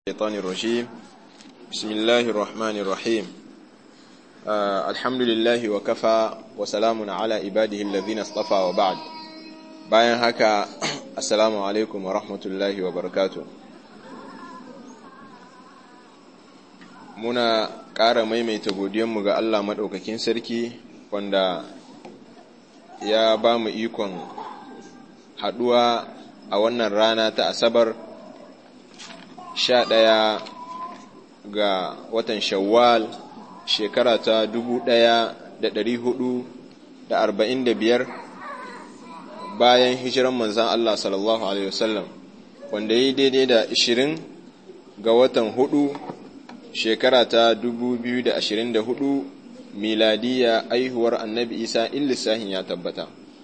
الشيطان الرجيم بسم الله الرحمن الرحيم الحمد لله وكفى وسلام على عباده الذين اصطفى وبعد. bayan haka assalamu alaikum wa rahmatullahi wa barakatuh. Muna ƙara maimaita godiyanmu ga Allah maɗaukakin sarki wanda ya ba mu ikon haɗuwa a wannan rana ta Asabar 11 ga watan Shawwal shekara ta 1445 bayan hijiran manzan Allah sallallahu alaihi wasallam, wanda yi daidai da 20 ga watan 4 shekara ta 2024 miladiya aihuwar annabi Isa in lissahin ya tabbata.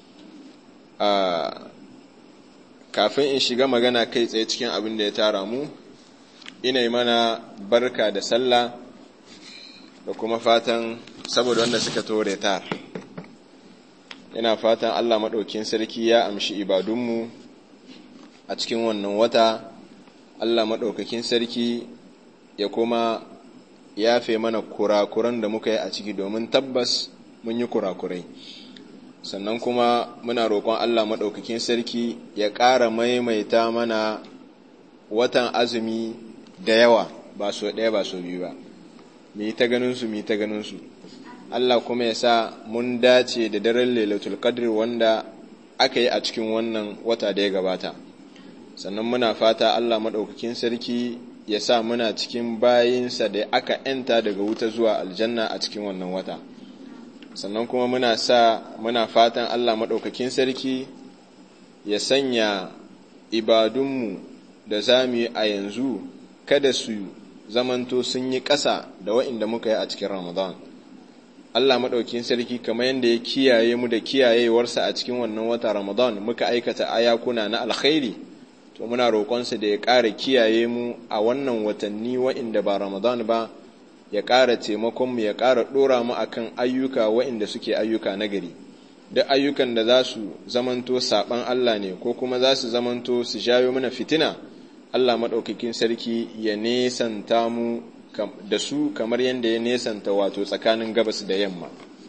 Kafin in shiga magana kai tsaye cikin abin da ya tara mu, ina yi mana barka da sallah da kuma fatan saboda wanda suka tore tar. Ina fatan Allah maɗaukin sarki ya amshi ibadunmu a cikin wannan wata. Allah maɗaukakin sarki ya kuma yafe mana kurakuran da muka yi a ciki, domin tabbas mun yi kurakurai. Sannan kuma muna roƙon Allah maɗaukakin sarki ya ƙara maimaita mana watan azumi da yawa, ba so ɗaya ba so biyu ba, mu yi ta ganinsu. Allah kuma ya sa mun dace da daren Lailatul Qadr wanda aka yi a cikin wannan wata da ya gabata. Sannan muna fata Allah maɗaukakin sarki ya sa muna cikin bayinsa da aka ‘yanta daga wuta zuwa aljanna a cikin wannan wata. Sannan kuma muna fatan Allah maɗaukakin sarki ya sanya ibadunmu da za mu yi a yanzu kada su zamanto sun yi ƙasa da wa'inda muka yi a cikin Ramadan. Allah maɗaukakin sarki kamar yadda ya kiyaye mu da kiyayewarsa a cikin wannan wata Ramadan muka aikata ayakuna na alkhairi, to muna roƙonsa da ya ƙara kiyaye mu a wannan watanni wa'inda ba Ramadan ba, ya ƙara taimakonmu, ya ƙara ɗora mu akan ayyuka wa'inda suke ayyuka nagari. Duk ayyukan da za su zamanto saɓan Allah ne ko kuma za su zamanto su jawo mana fitina, Allah maɗaukakin sarki ya nesanta mu da su kamar yadda ya nesanta wato tsakanin gabas da yamma.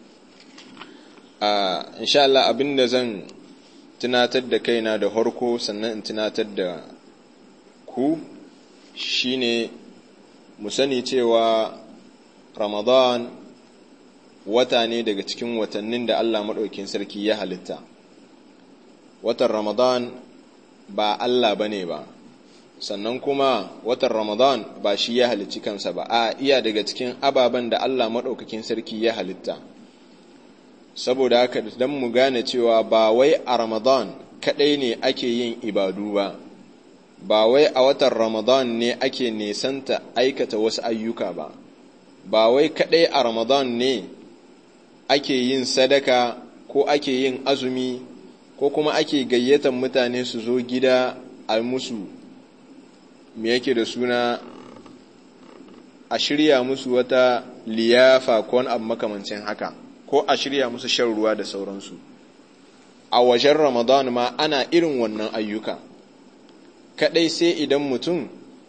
Insha Allah abinda zan tunatar da kaina da harko sannan in tunatar da ku shine mu sani cewa Ramadan wata ne daga cikin watannin da Allah maɗaukin sarki ya halitta. Watan Ramadan ba Allah bane ba, sannan kuma watan Ramadan ba shi ya halicci kansa ba, iya daga cikin ababen da Allah maɗaukakin sarki ya halitta. Saboda haka dan mu gane cewa ba wai a Ramadan kaɗai ne ake yin ibadu ba wai a watan Ramadan ne ake nesanta aikata wasu ayyuka ba wai kaɗai a Ramadan ne ake yin sadaka ko ake yin azumi ko kuma ake gayyatar mutane su zo gida a musu me yake da suna a shirya musu wata liyafa ko wani abu makamancin haka, ko a shirya musu shan ruwa da sauransu. A wajen Ramadan ma ana irin wannan ayyuka, kadai sai idan mutum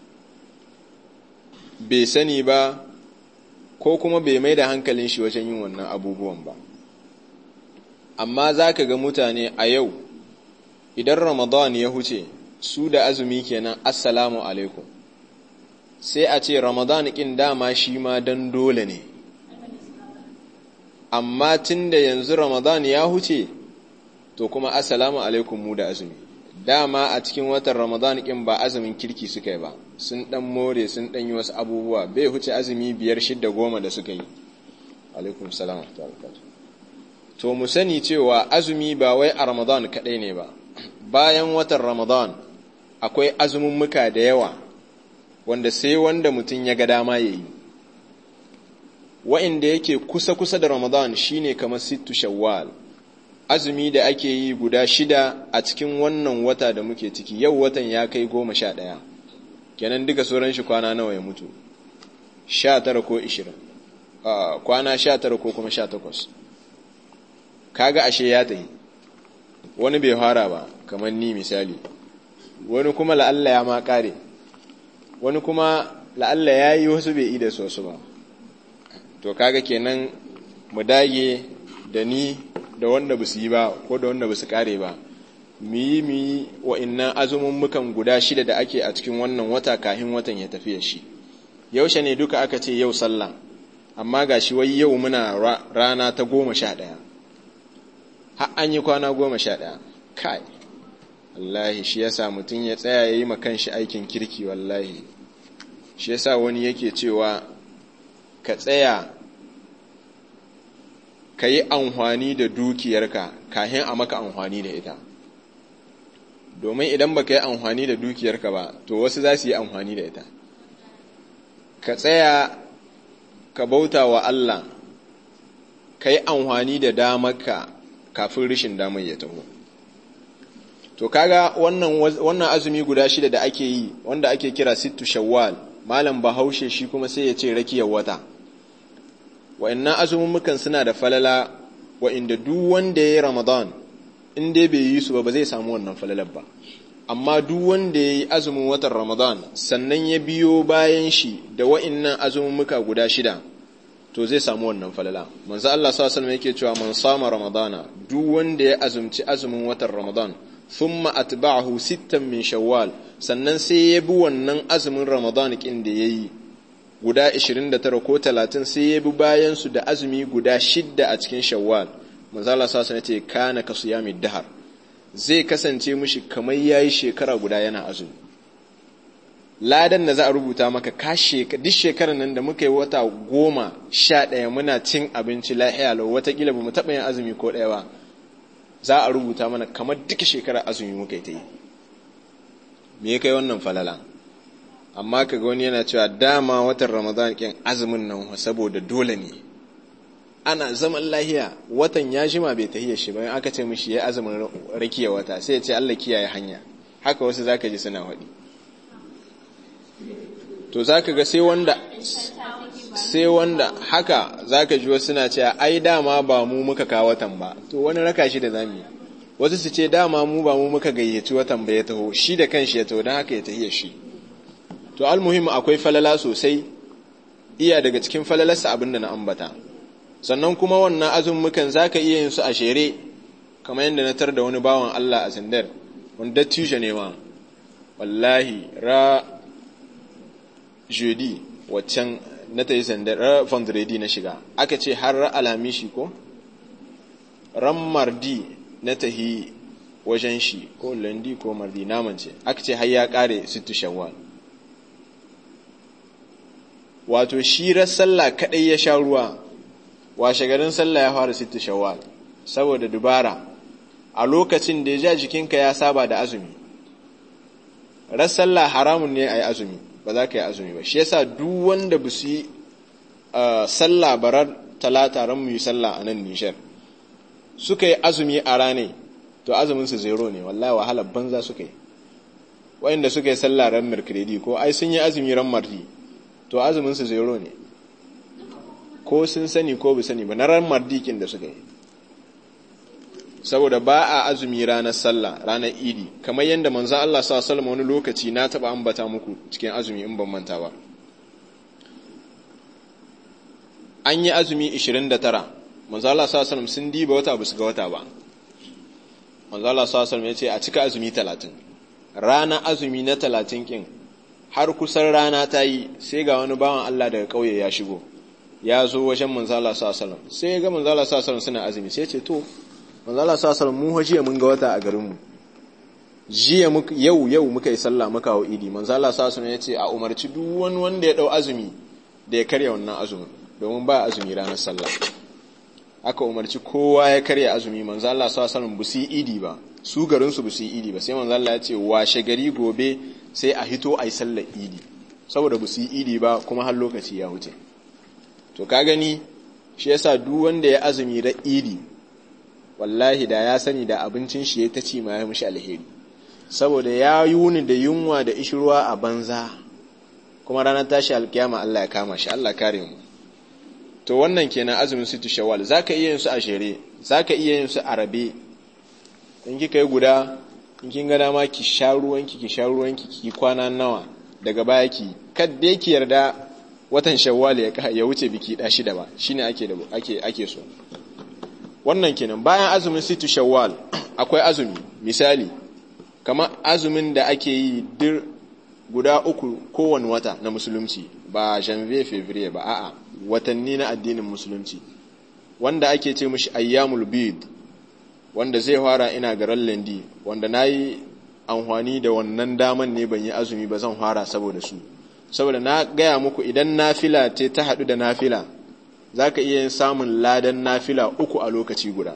bai sani ba ko kuma bai mai da hankalin shi wajen yin wannan abubuwan ba. Amma za ka ga mutane a yau idan Ramadan ya huce su da azumi kenan assalamu alaikum, sai a ce Ramadan ƙin dama shi ma dan dole ne, amma tun da yanzu Ramadan ya huce to kuma assalamu alaikum mu da azumi. Dama a cikin watan Ramadan ƙin ba azumin kirki suka yi ba, sun ɗan more sun ɗan yi wasu abubuwa, bai huce azumi 5, 6, 10 da suka yi. Alaikum salam. To mu sani cewa azumi ba wai a Ramadan kaɗai ne ba, bayan watan Ramadan akwai azumummuka da yawa wanda sai wanda mutum ya ga dama ya yi. Wa'inda yake kusa da Ramadan shine kamar sittu Shawwal, azumi da ake yi guda 6 a cikin wannan wata da muke ciki. Yau watan ya kai 11, kenan duka sauran shi kwana nawa ya mutu? 19 ko 20, kwana 19 ko kuma 18. Kaga ashe ya tayi. Wani bai fara ba kamar ni misali, wani kuma la'alla ya ma kare, wani kuma la'alla yayi wasu bai yi da su wasu ba. To kaga kenan mu dage da ni da wanda basu yi ba ko da wanda basu kare ba, mu yi wa'innan azumummukan guda 6 da ake a cikin wannan wata kahin watan ya tafi shi. Yaushe ne duka aka ce yau sallah, amma gashi wai yau muna rana ta 11, har an yi kwana 11. Kai wallahi shi yasa mutum ya tsaya yayi ma kanshi aikin kirki. Wallahi shi yasa wani yake cewa ka tsaya ka yi amfani da dukiyarka kahin a maka amfani da ita, domin idan baka yi amfani da dukiyarka ba to wasu za su yi amfani da ita. Ka tsaya ka bauta wa Allah, ka yi amfani da damarka kafin rishin damar ya taho. To kaga wannan azumi guda 6 da ake yi, wanda ake kira sittu shawwal, malam Bahaushe shi kuma sai ya ce rakiyar wata. Wa'annan azumumukan suna da falala, wa'inda duk wanda ya yi Ramadan in dai bai yi su ba zai samu wannan falalar ba. Amma duk wanda ya yi azumin watan Ramadan sannan ya biyo bayan shi da wa'innan azumumuka guda 6, to zai samu wannan falala. Manzo Allah sallallahu alaihi wasallam yake cewa man sama Ramadana, duk wanda ya azumci azumin watan Ramadan thumma atba'ahu 6 min Shawwal, sannan sai ya bi wannan azumin Ramadan kin da yayi guda 29 ko 30, sai ya bi bayan su da azumi guda 6 a cikin Shawwal. Manzo Allah sallallahu alaihi wasallam yace kana ka siyamid dahar, zai kasance mishi kamar yayi shekara guda yana azumi. Ladan da za a rubuta maka duk shekarar nan da muka yi wata 11 muna cin abinci lahiya lau, watakila ba mu taɓa yin azumi ko ɗaya ba, za a rubuta mana kamar duka shekarar azumi muka yi ta yi. Me ya kai wannan falala? Amma kaga wani yana cewa dama watan Ramadan kin azumin nan saboda dole ne, ana zaman lahiya, watan ya jima bai tahiyar shi bayan aka ce mishi ya azumin rakiya wata sai ya ce Allah kiyaye hanya. Haka wasu zaka ji suna faɗi. To zaka ga sai wanda haka zaka ji wasu suna cewa ai dama ba mu muka kawo watan ba. To wani raka shi da zamu yi. Wasu su ce dama mu ba mu muka gayyaci watan ba ya taho, shi da kanshi ya taho dan haka ya tahiyar shi. To almuhimmi akwai falala sosai, iya daga cikin falalarsa abinda na ambata. Sannan kuma wannan azumukan zaka iya yin su a shere, kamar yadda na tar da wani bawan Allah a Sandar, wanda dattijo ne ma. Wallahi jeudi waccan na tayi Sandar Vendredi na shiga, aka ce har alhamishi ko ran mardi na tahi wajen shi, ko lundi ko mardi namance, aka ce har ya kare 6 Shawwal. Wato shirar sallah kadai ya sha ruwa, washe garin sallah ya fara 6 Shawwal saboda dubara, a lokacin da ya ja jikinka ya saba da azumi. Ran sallah haramun ne ayi azumi, ba za ka yi azumi ba. Shi yasa duk wanda ba su yi sallah barar talata ran mu yi sallah a nan Nijar suka yi azumi a rane, to azumin su zero ne, wallahi wahalar banza suka yi. Wayanda suka yi sallah ran Mercredi ko ai sun yi azumi ran Mardi, to azumin su zero ne, ko sun sani ko bu sani ba, na ran mardikin da suka yi. Saboda ba a azumi ranar sallah, ranar idi, kamar yadda manzon Allah sallallahu alaihi wasallam wani lokaci na taba ambata muku cikin azumi in ban manta ba. An yi azumi 29, manzon Allah sallallahu alaihi wasallam sun diba wata ba su ga wata ba. Manzon Allah sallallahu alaihi wasallam ya ce a cika azumi 30. Rana azumi na 30 kin har kusan rana ta yi, sai ga wani bawan Allah daga kauye ya shigo, ya zo wajen manzon Allah sallallahu alaihi wasallam, sai ya ga manzon Allah sallallahu alaihi wasallam suna azumi, sai ya ce to manzo Allah sallallahu alaihi wasallam mu jiya mun ga wata a garin mu, jiya yau muka yi sallah muka hawo idi. Manzo Allah sallallahu alaihi wasallam yace a umarci duk wani wanda ya dau azumi da ya karya wannan azumin, domin ba azumi ranar sallah. Aka umarci kowa ya karya azumi. Manzo Allah sallallahu alaihi wasallam bu su idi ba, su garin su bu su idi ba, sai manzo Allah ya ce washe gari gobe sai a hito ai sallar idi, saboda bu su idi ba kuma har lokaci ya wuce. To ka gani, shi yasa duk wanda ya azumi da idi, wallahi da ya sani da abincin shi ya ta ci ma ya mishi alheri, saboda ya yuni da yunwa da ishirwa a banza, kuma ranar tashi alkiyama Allah ya kama shi. Allah kare mu. To wannan kenan azumin 6 Shawwal. Zaka iya yin su a shere, zaka iya yin su a rabe. In kika yi guda, in kin ga dama ki sha ruwanki ki kwana nawa daga baya ki kadda yake yarda watan shawwal ya wuce biki da shida ba, shine ake so. Wannan kenan. Bayan azumin situ shawwal akwai azumi, misali kamar azumin da ake yi guda 3 kowane wata na musulunci, ba janvier fevrier ba, a'a watanni na addinin musulunci, wanda ake ce mishi ayyamul bid, wanda zai fara ina garan lendi, wanda nayi amfani da wannan daman ne ban yi azumi ba, zan fara saboda na gaya muku idan nafila ce ta hadu da nafila zaka iya yin samun ladan nafila 3 a lokaci guda.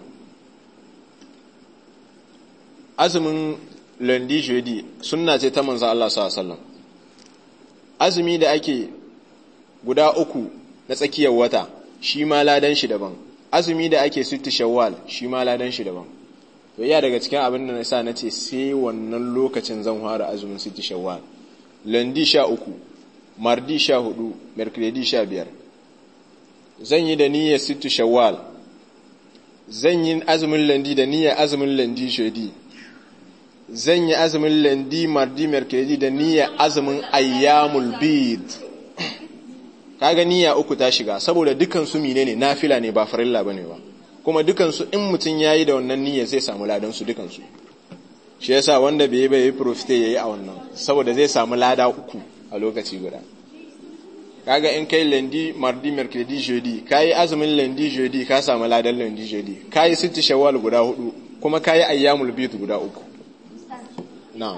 Azumin lundi jeudi sunna ce ta manzo Allah sallallahu alaihi wasallam. Azumi da ake guda 3 na tsakiyar wata shi ma ladan shi daban, azumi da ake sittu shawwal shi ma ladan shi daban. To iya daga cikin abin da nasa nace sai wannan lokacin zan fara azumin sittu shawwal. Lundi 13, mardi 14, mercredi 15. Zan yi da niyyar sittu shawwal, zan yi azumin lundi da niyyar azumin lundi jeudi, zan yi azumin lundi mardi mercredi da niyyar azumin ayyamul bid. Kaga niyya 3 ta shiga, saboda dukan su menene nafila ne ba farilla bane ba, kuma dukan su in mutun yayi da wannan niyya zai samu ladan su dukan su. Shi yasa wanda bai yi profite yayi a wannan, saboda zai samu lada 3 a lokaci guda. Kaga in kai lundi mardi mercredi jeudi, kai azumin lundi jeudi ka samu ladan lundi jeudi, kai sitti shawwal guda 4 kuma kai ayyamul bid guda 3. na'am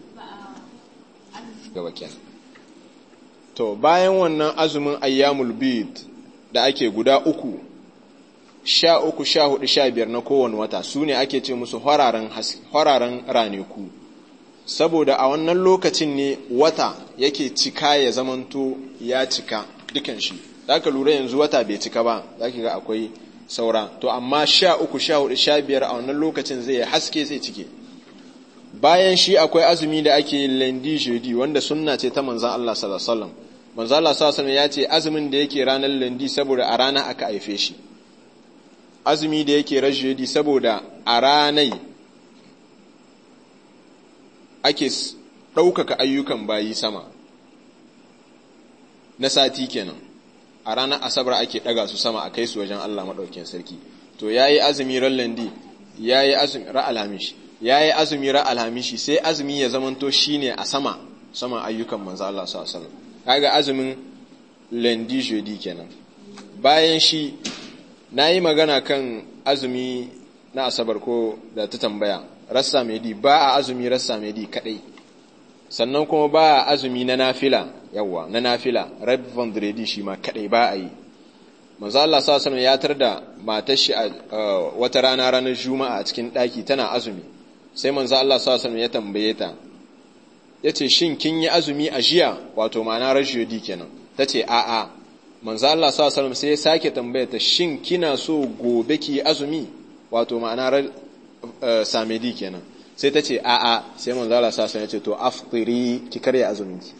gaba kenan. To bayan wannan azumin ayyamul bid da ake guda 3, 13, 14, 15 na kowane wata, su ne ake ce musu hararen ranaku, saboda a wannan lokacin ne wata yake cika ya zamanto ya cika dukan shi. Zaka lura yanzu wata bai cika ba, zaki ga akwai saura, to amma 13, 14, 15 a wannan lokacin zai haske sai cike. Bayan shi akwai azumi da ake lundi jeudi, wanda sunna ce ta manzon Allah sallallahu alaihi wasallam. Manzon Allah sallallahu alaihi wasallam ya ce azumin da yake ranar lundi saboda a rana aka haife shi, azumi da yake ran jeudi saboda a ranai ake ɗaukaka ayyukan bayi sama na sati kenan, a ranar asabar ake ɗaga su sama a kai su wajen Allah maɗaukin sarki. To yayi azumi ran lundi, yayi azumi ran alhamis, yayi azumi ran alhamishi, sai azumi ya zamanto shine a sama ayyukan manzo Allah sallallahu alaihi wasallam. Kaga azumin lundi jeudi kenan. Bayan shi nayi magana kan azumi na asabar ko da ta tambaya, rassa medi ba a azumi rassa medi kadai, sannan kuma ba a azumi na nafila, yawa na nafila rab vendredi shi ma kadai ba a yi. Manzo Allah sallallahu alaihi wasallam ya tarda matar shi wata ranar juma'a a cikin daki tana azumi, sai manzo Allah sallallahu alaihi wasallam ya tambaye ta, yace shin kin yi azumi a jiya, wato ma'ana rajudi kenan. Tace a'a. Manzo Allah sallallahu alaihi wasallam sai ya sake tambaye ta, shin kina so gobe ki azumi, wato ma'ana samedi kenan. Sai tace a'a. Sai manzo Allah sallallahu alaihi wasallam ya ce to aftiri, ki karya azumin ki,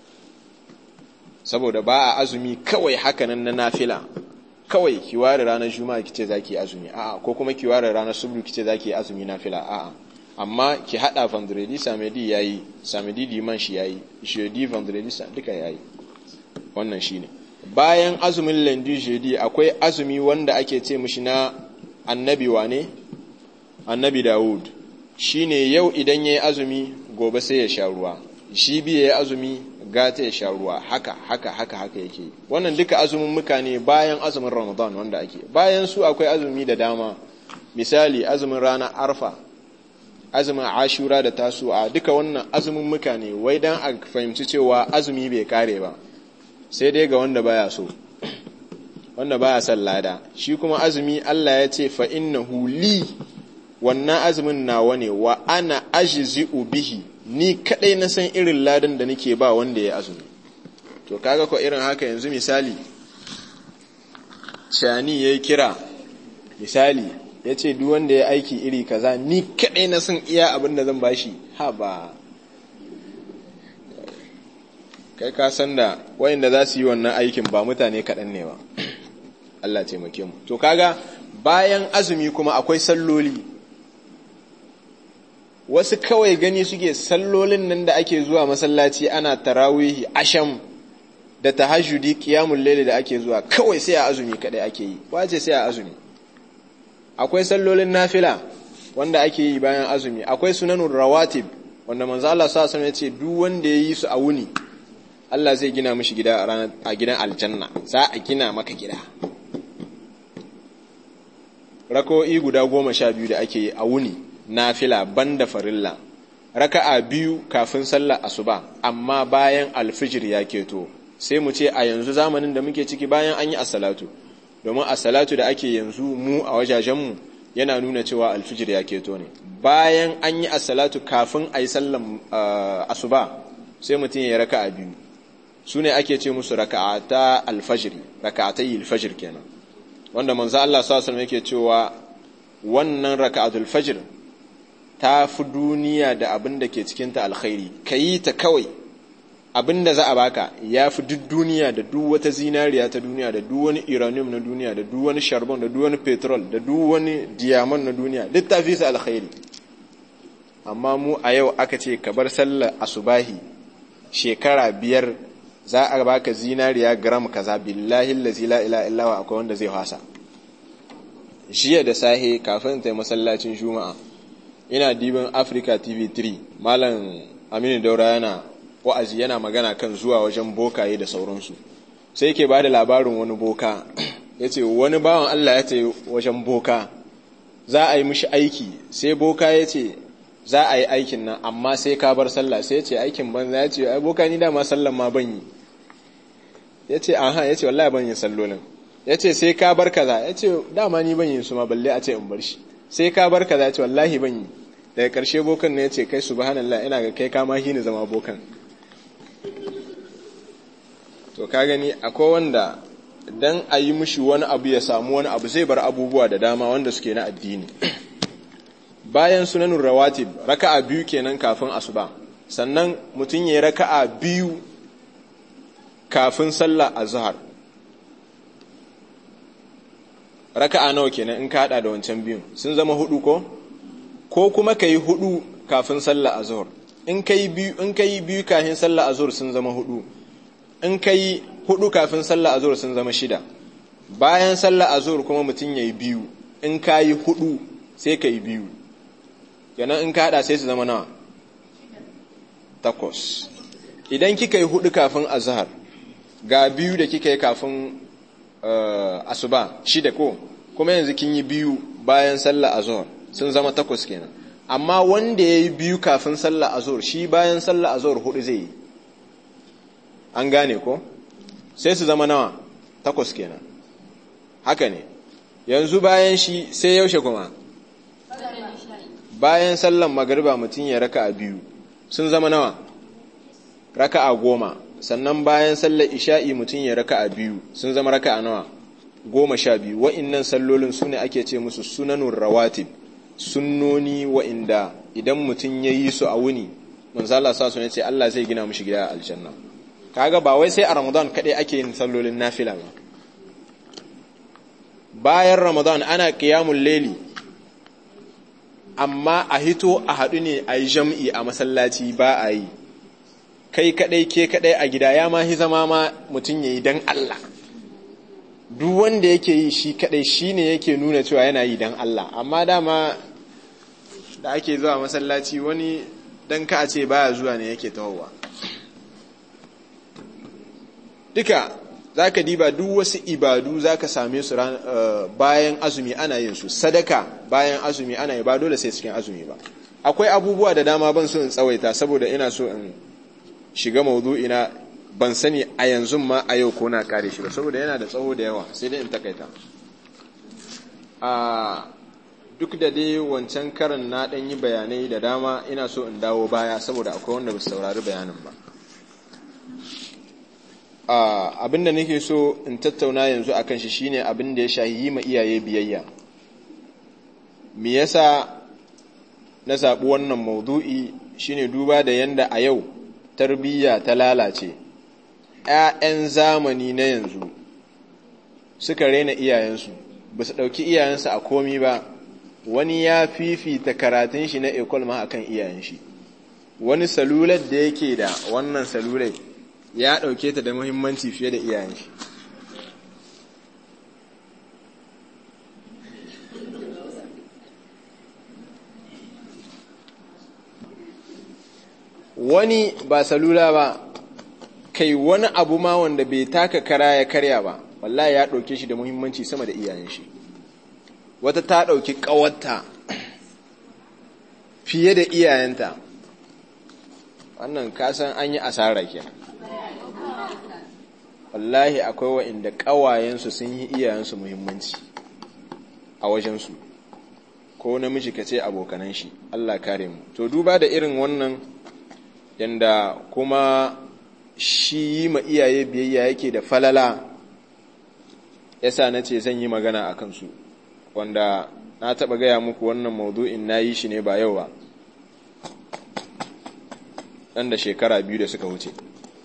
saboda ba a azumi kawai haka nan na nafila, kawai ki ware ranar juma'a kice zaki azumi, a'a, ko kuma ki ware ranar subdu kice zaki azumi nafila, a'a, amma ki hada vendredi samedi yayi, samedi dimanche yayi, jeudi vendredi duka yayi. Wannan shine. Bayan azumin lundi jeudi akwai azumi wanda ake ce mishi na annabi wane? Annabi Dawud. Shine yau idan yayi azumi gobe sai ya sha ruwa, shi bi yayi azumi gata ya sha ruwa, haka yake. Wannan duka azumin muka ne bayan azumin Ramadan wanda ake. Bayan su akwai azumi da dama, misali azumin ranar Arfa, azumin Ashura da Tasu'a, duka wannan azumin muka ne wai dan a fahimci cewa azumi bai kare ba, sai dai ga wanda baya so, wanda baya son lada. Shi kuma azumi Allah ya ce fa innahu li, wannan azumin nawa ne, wa ana ajzi'u bihi, ni kadai na san irin ladan da nake ba wanda ya azumi. To kaga ko irin haka yanzu misali shani yayi kira, misali yace duk wanda ya aiki iri kaza ni kadai na san iya abin da zan bashi, ha ba kai ka san da wayanda za su yi wannan aikin ba mutane kadan ne ba. Allah ya taimake mu. To kaga bayan azumi kuma akwai salloli. wasu kawai gani suke sallolin nan da ake zuwa masallaci ana tarawihi asham da tahajjudi qiyamul layl da ake zuwa kawai sai a azumi kadai ake yi wace sai a azumi akwai sallolin nafila wanda ake yi bayan azumi akwai sunanur rawatib wanda manzo Allah sallallahu alaihi wasallam ya ce duk wanda yayi su a wuni Allah zai gina mishi gida a gidan aljanna za a gina maka gida rako'i guda 12 da ake yi a wuni nafila banda farilla raka'a 2 kafin sallar asuba amma bayan alfijir ya keto sai mu ce a yanzu zamanin da muke ciki bayan an yi as-salatu domin as-salatu da ake yanzu mu a wajajenmu yana nuna cewa alfijir ya keto ne bayan an yi as-salatu kafin ayi sallar asuba sai mutum ya raka'a 2 sune ake ce musu raka'ata al-fajr raka'atay al-fajr kenan wanda manzo Allah sallallahu alaihi wasallam yake cewa wannan raka'atul fajr ta fi duniya da abin da ke cikin ta alkhairi kayi ta kawai abin da za a baka ya fi duk duniya da duk wata zinariya ta duniya da duk wani uranium na duniya da duk wani charbon da duk wani petrol da duk wani diamond na duniya duk ta fi su alkhairi amma mu a yau aka ce ka bar sallar asubahi shekara 5 za a baka zinariya gram kaza billahi allazi la ilaha illa huwa akwai wanda zai hasa jiya da sahe kafin ta masallacin juma'a ina dibin Africa TV 3 malam Aminu Daura yana wa'azi yana magana kan zuwa wajen bokaye da sauransu sai yake bada labarin wani boka yace wani bawan Allah ya ce wajen boka za a yi mishi aiki sai boka yace za a yi aikin nan amma sai ka bar sallah sai yace aikin banza yace ai boka ni dama sallan ma ban yi yace aha yace wallahi ban yi sallolin yace sai ka bar kaza yace dama ni ban yi su ma balle a ce in bar shi sai ka bar kaza yace wallahi ban yi daga karshe bokan ne yace kai subhanallah ina ga kai ka ma hini zama bokan to ka gani akwai wanda dan a yi mishi wani abu ya samu wani abu zai bar abubuwa da dama wanda suke na addini bayan sunanun rawatib raka'a 2 kenan kafin asuba sannan mutum ya raka'a 2 kafin sallar azhar raka'a nawa kenan in ka hada da wancan biyun sun zama 4 ko kuma kai 4 kafin sallar azhar in kai biyu kafin sallar azhar sun zama 4 in kai 4 kafin sallar azhar sun zama 6 bayan sallar azhar kuma mutun yayi 2 in kai 4 sai kai 2 kenan in ka hada sai su zama nawa 8 idan kika yi 4 kafin azhar ga 2 da kika yi kafin asuba 6 ko kuma yanzu kin yi 2 bayan sallar azhar sun zama 8 kenan amma wanda yayi 2 kafin sallar azhar shi bayan sallar azhar 4 zai yi an gane ko sai su zama nawa 8 kenan haka ne yanzu bayan shi sai yaushe kuma bayan sallan magriba mutun ya raka'a 2 sun zama nawa raka'a 10 sannan bayan sallar isha'i mutun ya raka'a 2 sun zama raka'a nawa 12 wa'annan sallolin sune ake ce musu sunanur rawatib sunnoni wa'inda idan mutun yayi su a wuni manzo Allah sa su ne ce Allah zai gina mishi gida a aljanna kaga ba wai sai a Ramadan kadai ake yin sallolin nafila ba bayan Ramadan ana qiyamul layli amma a hito a hadu ne ayi jam'i a masallaci ba a yi kai kadai ke kadai a gida ya ma hi zama ma mutun yayi dan Allah duk wanda yake yi shi kadai shine yake nuna cewa yana yi dan Allah amma dama da ake zuwa masallaci wani dan ka a ce baya zuwa ne yake tawowa duka zaka diba duk wasu ibadu zaka same su bayan azumi ana yin su sadaka bayan azumi ana yi ba dole sai cikin azumi ba akwai abubuwa da dama ban so in tsawaita saboda ina so in shiga mawdu'ina ban sani a yanzu ma a yau ko na kare shi ba saboda yana da tsawo da yawa sai dai in takaita duk da dai wancan karan na dan yi bayanai da dama ina so in dawo baya saboda akwai wanda ba su saurari bayanin ba abinda nake so in tattauna yanzu akan shi shine abin da ya shahi yi ma iyaye biyayya me yasa na zabi wannan maudu'i shine duba da yanda a yau tarbiyya ta lalace ƴaƴan zamani na yanzu suka rena iyayensu ba su dauki iyayensu a komi ba wani ya fifita karatun shi na ekol ma akan iyayen shi, wani salular da yake da wannan salular ya ɗauke ta da muhimmanci fiye da iyayen shi. Wani ba salula ba, kai wani abu ma wanda bai taka kara ya karya ba, wallahi ya ɗauke shi da muhimmanci sama da iyayen shi. Wata ta ɗauki ƙawarta fiye da iyayenta, wannan kasan an yi asara kenan. Wallahi akwai wa'inda ƙawayensu sun yi iyayensu muhimmanci a wajensu, ko namiji ka ce abokanan shi, Allah kare mu. To duba da irin wannan yanda kuma shi yi ma iyaye biyayya yake da falala, yasa na ce zan yi magana a kansu, wanda na taɓa gaya muku wannan maudu'in na yi shi ne ba yau ba, ɗan da shekara 2 da suka wuce.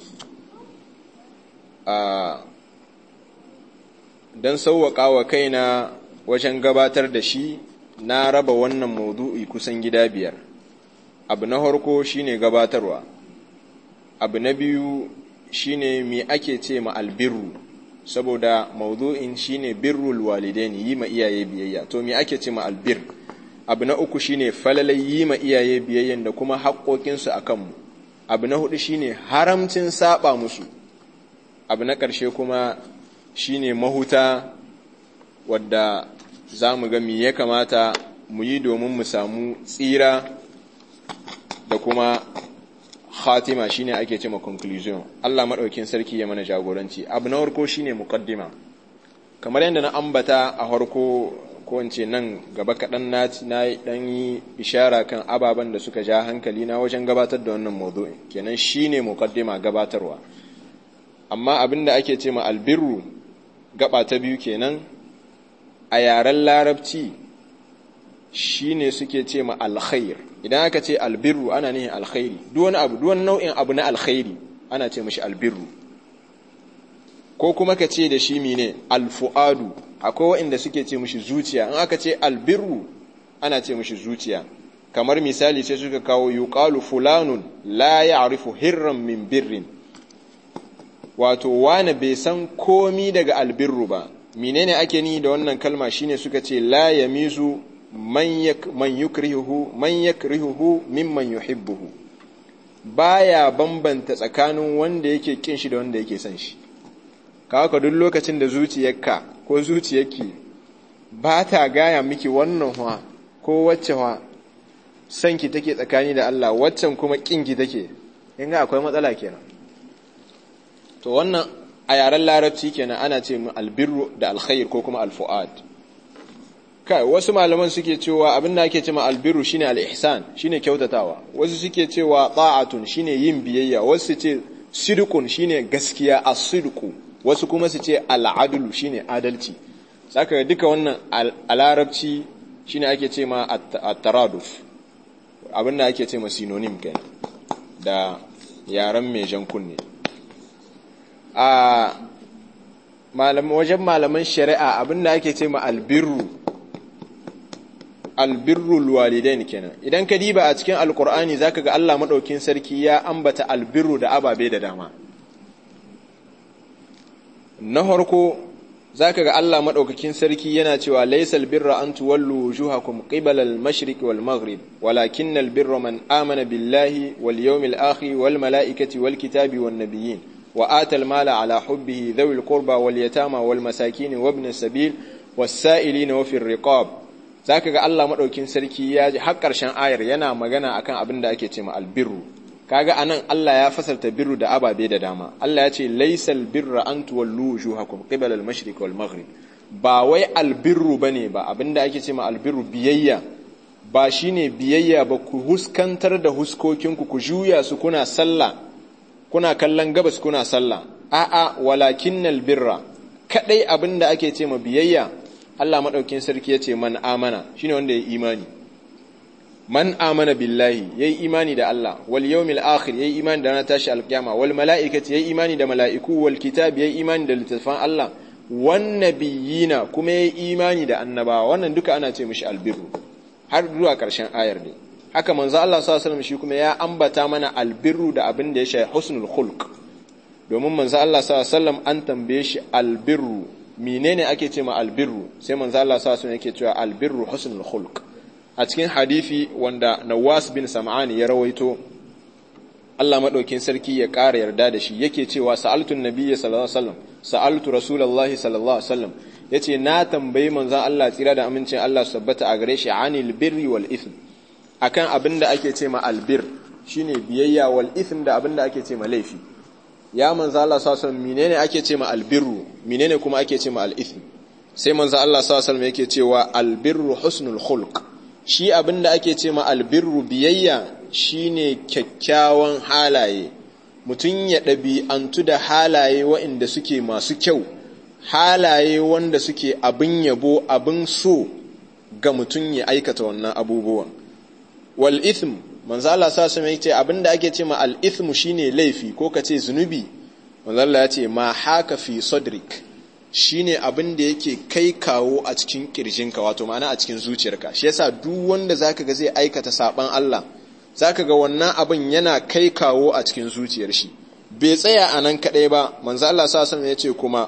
Don sauwaƙa wa kaina wajen gabatar da shi, na raba wannan maudu'i kusan gida 5. Abu na harko shine gabatarwa, abu na biyu shine me ake ce ma albirru, saboda maudu'in shine birrul walidaini, yi ma iyaye biyayya. To me ake ce ma albir? Abu na uku shine falalai yi ma iyaye biyayyan da kuma haƙoƙinsu a kanmu. Abu na hudu shine haramcin saba musu. Abu na ƙarshe kuma shine mahuta, wadda za mu ga me ya kamata mu yi domin mu samu tsira da kuma khatima, shine ake cewa conclusion. Allah madaukin sarki ya mana jagoranci. Abu na farko shine muqaddima. Kamar yadda na ambata a farko, ko wance nan gaba kadan na dan yi ishara kan ababan da suka ja hankali na wajen gabatar da wannan mawdu'in. Kenan shine muqaddima, gabatarwa. Amma abinda ake cewa albirru, gaba ta biyu kenan, a yaren larabci shine suke ce ma alkhair. Idan aka ce albirru ana nihin alkhairi, duk wani nau'in abu na alkhairi ana ce mishi albirru. Ko kuma ka ce da shi mine alfuadu, akwai waɗanda suke ce mishi zuciya. In aka ce albirru ana ce mishi zuciya. Kamar misali sai suka kawo yuqalu fulanun la ya'rifu hirran min birrin, wato wani bai san komi daga albirru ba. Menene ake ni da wannan kalma? Shine suka ce la yamizu man yukrihuhu mimman yuhibbuhu, baya bambanta tsakanin wanda yake kin shi da wanda yake son shi. Kawaka duk lokacin da zuciyarka ko zuciyarki ba ta gaya miki wannan wa ko wacce wa sanki take tsakani da Allah, waccan kuma kinki take, inga akwai matsala kenan. To wannan a yaren larabci kenan ana ce albirru da alkhair ko kuma alfuad. Kai wasu malaman suke cewa abin da ake cewa albirru shine al-ihsan, shine kyautatawa. Wasu suke cewa ta'atun shine yin biyayya, wasu ce sidqun shine gaskiya, as-sidqu. Wasu kuma su ce al-adlu shine adalci. Saka duka wannan a larabci shine ake cewa at-taraduf. Abin da ake cewa synonym kenan da yaran mai jan kunne. A wajen malaman shari'a abin da ake cewa albirrul walidain kenan. Idan ka diba a cikin alkur'ani zaka ga Allah madaukin sarki ya ambata albirru da ababe da dama. Na farko zaka ga Allah madaukakin sarki yana cewa laysal birra an tuwallu wujuhakum qibala al-mashriq wal maghrib walakinnal birra man amana billahi wal yawmil akhir wal malaikati wal kitabi wan nabiyyin wa atal mala ala hubbihi dhawil qurba wal yatama wal masakin wa ibn as-sabil was sa'ilin wa fir riqab. Zaka ga Allah madaukin sarki ya har karshen ayar yana magana akan abin da ake cewa albirru. Kaga anan Allah ya fasalta birru da ababe da dama. Allah ya ce laysal birra an tuwallu wujuhakum qibala al-mashriq wal maghrib. Ba wai albirru bane ba, abinda ake cewa albirru biyayya. Ba shine biyayya ba ku huskantar da huskokinku ku juya su kuna sallah, kuna kallon gabas kuna sallah. A'a, walakinnal birra. Kadai abinda ake cewa biyayya, Allah madaukin sarki yace man amana, shine wanda ya imani. Man amana billahi, yayi imani da Allah, wal yawmil akhir, yayi imani da ranar tashi alkiyama, wal malaikati, yayi imani da mala'iku, wal kitab, yayi imani da littafan Allah, wan nabiyina, kuma yayi imani da annabawa. Wannan duka ana ce mishi albirru. har zuwa ƙarshen ayar ne. Haka manzo Allah sallallahu alaihi wasallam shi kuma ya ambata mana albirru da abin da ya shafi husnul khulq. Domin manzo Allah sallallahu alaihi wasallam an tambaye shi albirru, menene ake ce ma albirru? Sai manzo Allah sallallahu alaihi wasallam yake cewa albirru husnul khulq. A cikin hadisi wanda Nawas bin Sam'ani ya rawaito, Allah madaukin sarki ya ƙara yarda da shi, yake cewa sa'altu nabiyyi sallallahu alaihi wasallam, sa'altu rasulullahi sallallahu alaihi wasallam, yace na tambayi manzon Allah tsira da amincin Allah su tabbata a gare shi anil birri wal ithm, akan abinda ake ce ma albir shine biyayya, wal ithm da abinda ake ce ma laifi. Ya manzon Allah sallallahu alaihi wasallam, menene ake ce ma albirru, menene kuma ake ce ma al ithm? Sai manzon Allah sallallahu alaihi wasallam yake cewa albirru husnul khulq. Shi abinda ake ce ma albirru biyayya shine kyakkyawan halaye, mutum ya ɗabi'antu da halaye waɗanda suke masu kyau, halaye wanda suke abin yabo, abin so ga mutum ya aikata wannan abubuwan. Wal ithm, manzo Allah sa su mai ce abinda ake ce ma al ithm shine laifi ko kace zunubi. Manzo Allah ya ce ma haka fi sadrik, shine abin da yake kai kawo a cikin kirjinka, wato ma'ana a cikin zuciyarka. Shi yasa duk wanda zaka ga zai aikata saban Allah, zaka ga wannan abin yana kai kawo a cikin zuciyar shi. Bai tsaya a nan kadai ba, manzo Allah sallallahu alaihi wasallam yace kuma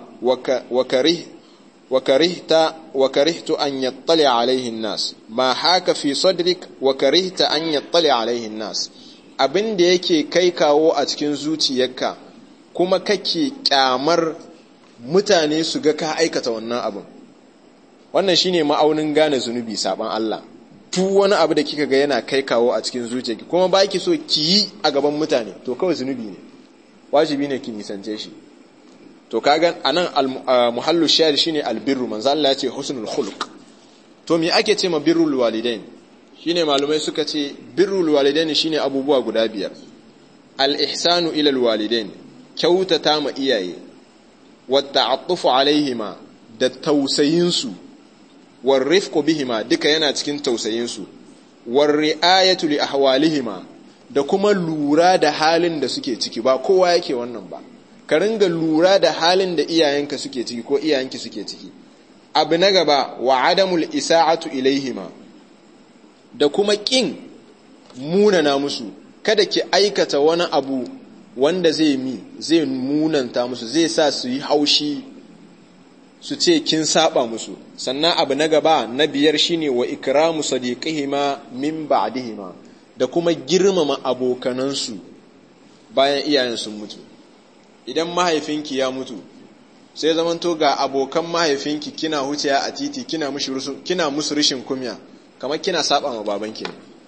wa karihtu an yattali alaihi an-nas, ma haka fi sadrik wa karihta an yattali alaihi an-nas. Abin da yake kai kawo a cikin zuciyarka kuma kake kyamar mutane su ga ka aikata wannan abin. Wannan shine ma'aunin gane zunubi, saban Allah. Duk wani abu da kika ga yana kai kawo a cikin zuciyarki kuma ba ki so ki yi a gaban mutane, to kawai zunubi ne, wajibi ne ki nisance shi. To kaga anan muhallu shahid shine albirru, manzo Allah ya ce husnul khuluq. To me ake ce ma birrul walidain? Shine malumai suka ce birrul walidain shine abubuwa guda biyar. Al ihsanu ila al walidain, kyautata ma iyaye, wat ta'attufu alaihima, da tausayinsu, war rifqu bihima, duka yana cikin tausayinsu, war ri'ayatu li ahwalihima, da kuma lura da halin da suke ciki. Ba kowa yake wannan ba, ka ringa lura da halin da iyayenka suke ciki ko iyayenki suke ciki. Abu na gaba, wa adamul isa'atu ilaihima, da kuma kin munana musu. Kada ki aikata wani abu wanda zai munanta musu, zai sa su yi haushi, su ce kin saba musu. Sannan abu na gaba na biyar shine wa ikramu sadiqihima min ba'dihima, da kuma girmama abokanansu bayan iyayen sun mutu. Idan mahaifinki ya mutu, sai zamanto ga abokan mahaifinki kina huciya a titi, kina musu rishin kumya, kamar kina saba ma babanki ne.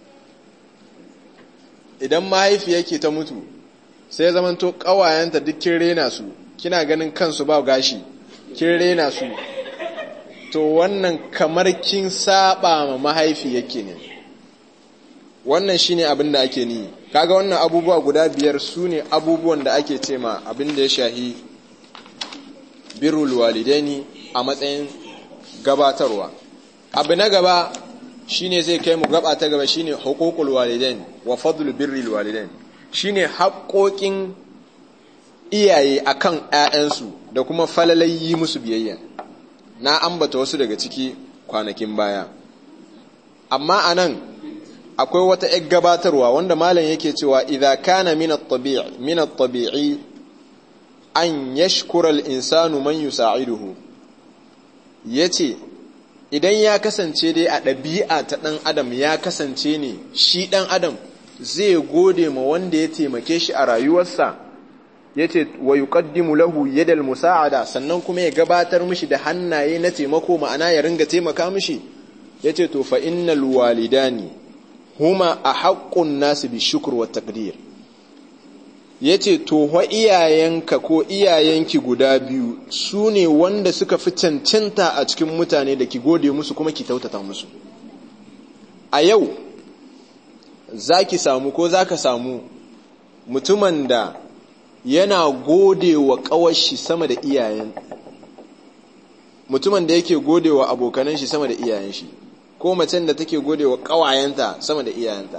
Idan mahaifiyarki ta mutu, sai zamanto kawayenta duk kin rena su, kina ganin kansu ba gashi, kin rena su, to wannan kamar kin saba ma mahaifiyarki ne. Wannan shine abin da ake ni. Kaga wannan abubuwa guda biyar su ne abubuwan da ake ce ma abin da ya shahi birrul walidaini a matsayin gabatarwa. Abu na gaba shine zai kai mu gaba ta gaba, shine huququl walidain wa fadlu birril walidain, shine haƙoƙin iyaye akan ƴaƴansu da kuma falalayi musu biyayya. Na ambata wasu daga ciki kwanakin baya, amma anan akwai wata ƴar gabatarwa wanda malam yake cewa idza kana min at-tabi'i an yashkura al-insanu man yusa'iduhu. Yace idan ya kasance dai a ɗabi'a ta ɗan adam ya kasance ne shi ɗan adam zai gode ma wanda ya taimake shi a rayuwarsa, yace wa yuqaddimu lahu yadal musa'ada, sannan kuma ya gabatar mishi da hannaye na taimako, ma'ana ya ringa taimaka mishi. Yace to fa innal walidani huma ahaqqun nas bi shukr wa taqdir. Yace to wa iyayenka ko iyayenki guda biyu su ne wanda suka fi cancanta a cikin mutane da ki gode musu kuma ki tautata musu. A yau zaki samu ko zaka samu mutumin da yana gode wa kawashi sama da iyayen, mutumin da yake gode wa abokanan shi sama da iyayen shi, ko macen da take gode wa kawayenta sama da iyayenta,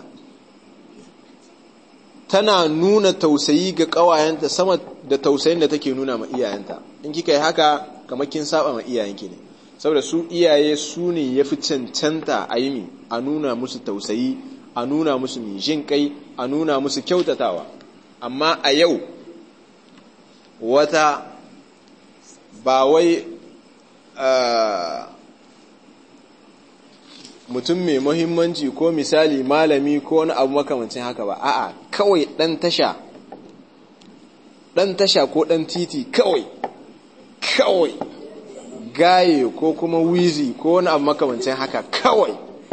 tana nuna tausayi ga kawayenta sama da tausayin da take nuna ma iyayenta. In kika yi haka kamar kin saba ma iyayenki ne. saboda su iyaye su ne yafi cancanta a yi a nuna musu tausayi, a nuna musu jin kai, a nuna musu kyautatawa. Amma a yau wata ba wai mutum mai muhimmanci ko misali malami ko wani abu makamancin haka ba, a'a kawai dan tasha ko dan titi kawai gaye ko kuma wizi ko wani abu makamancin haka kawai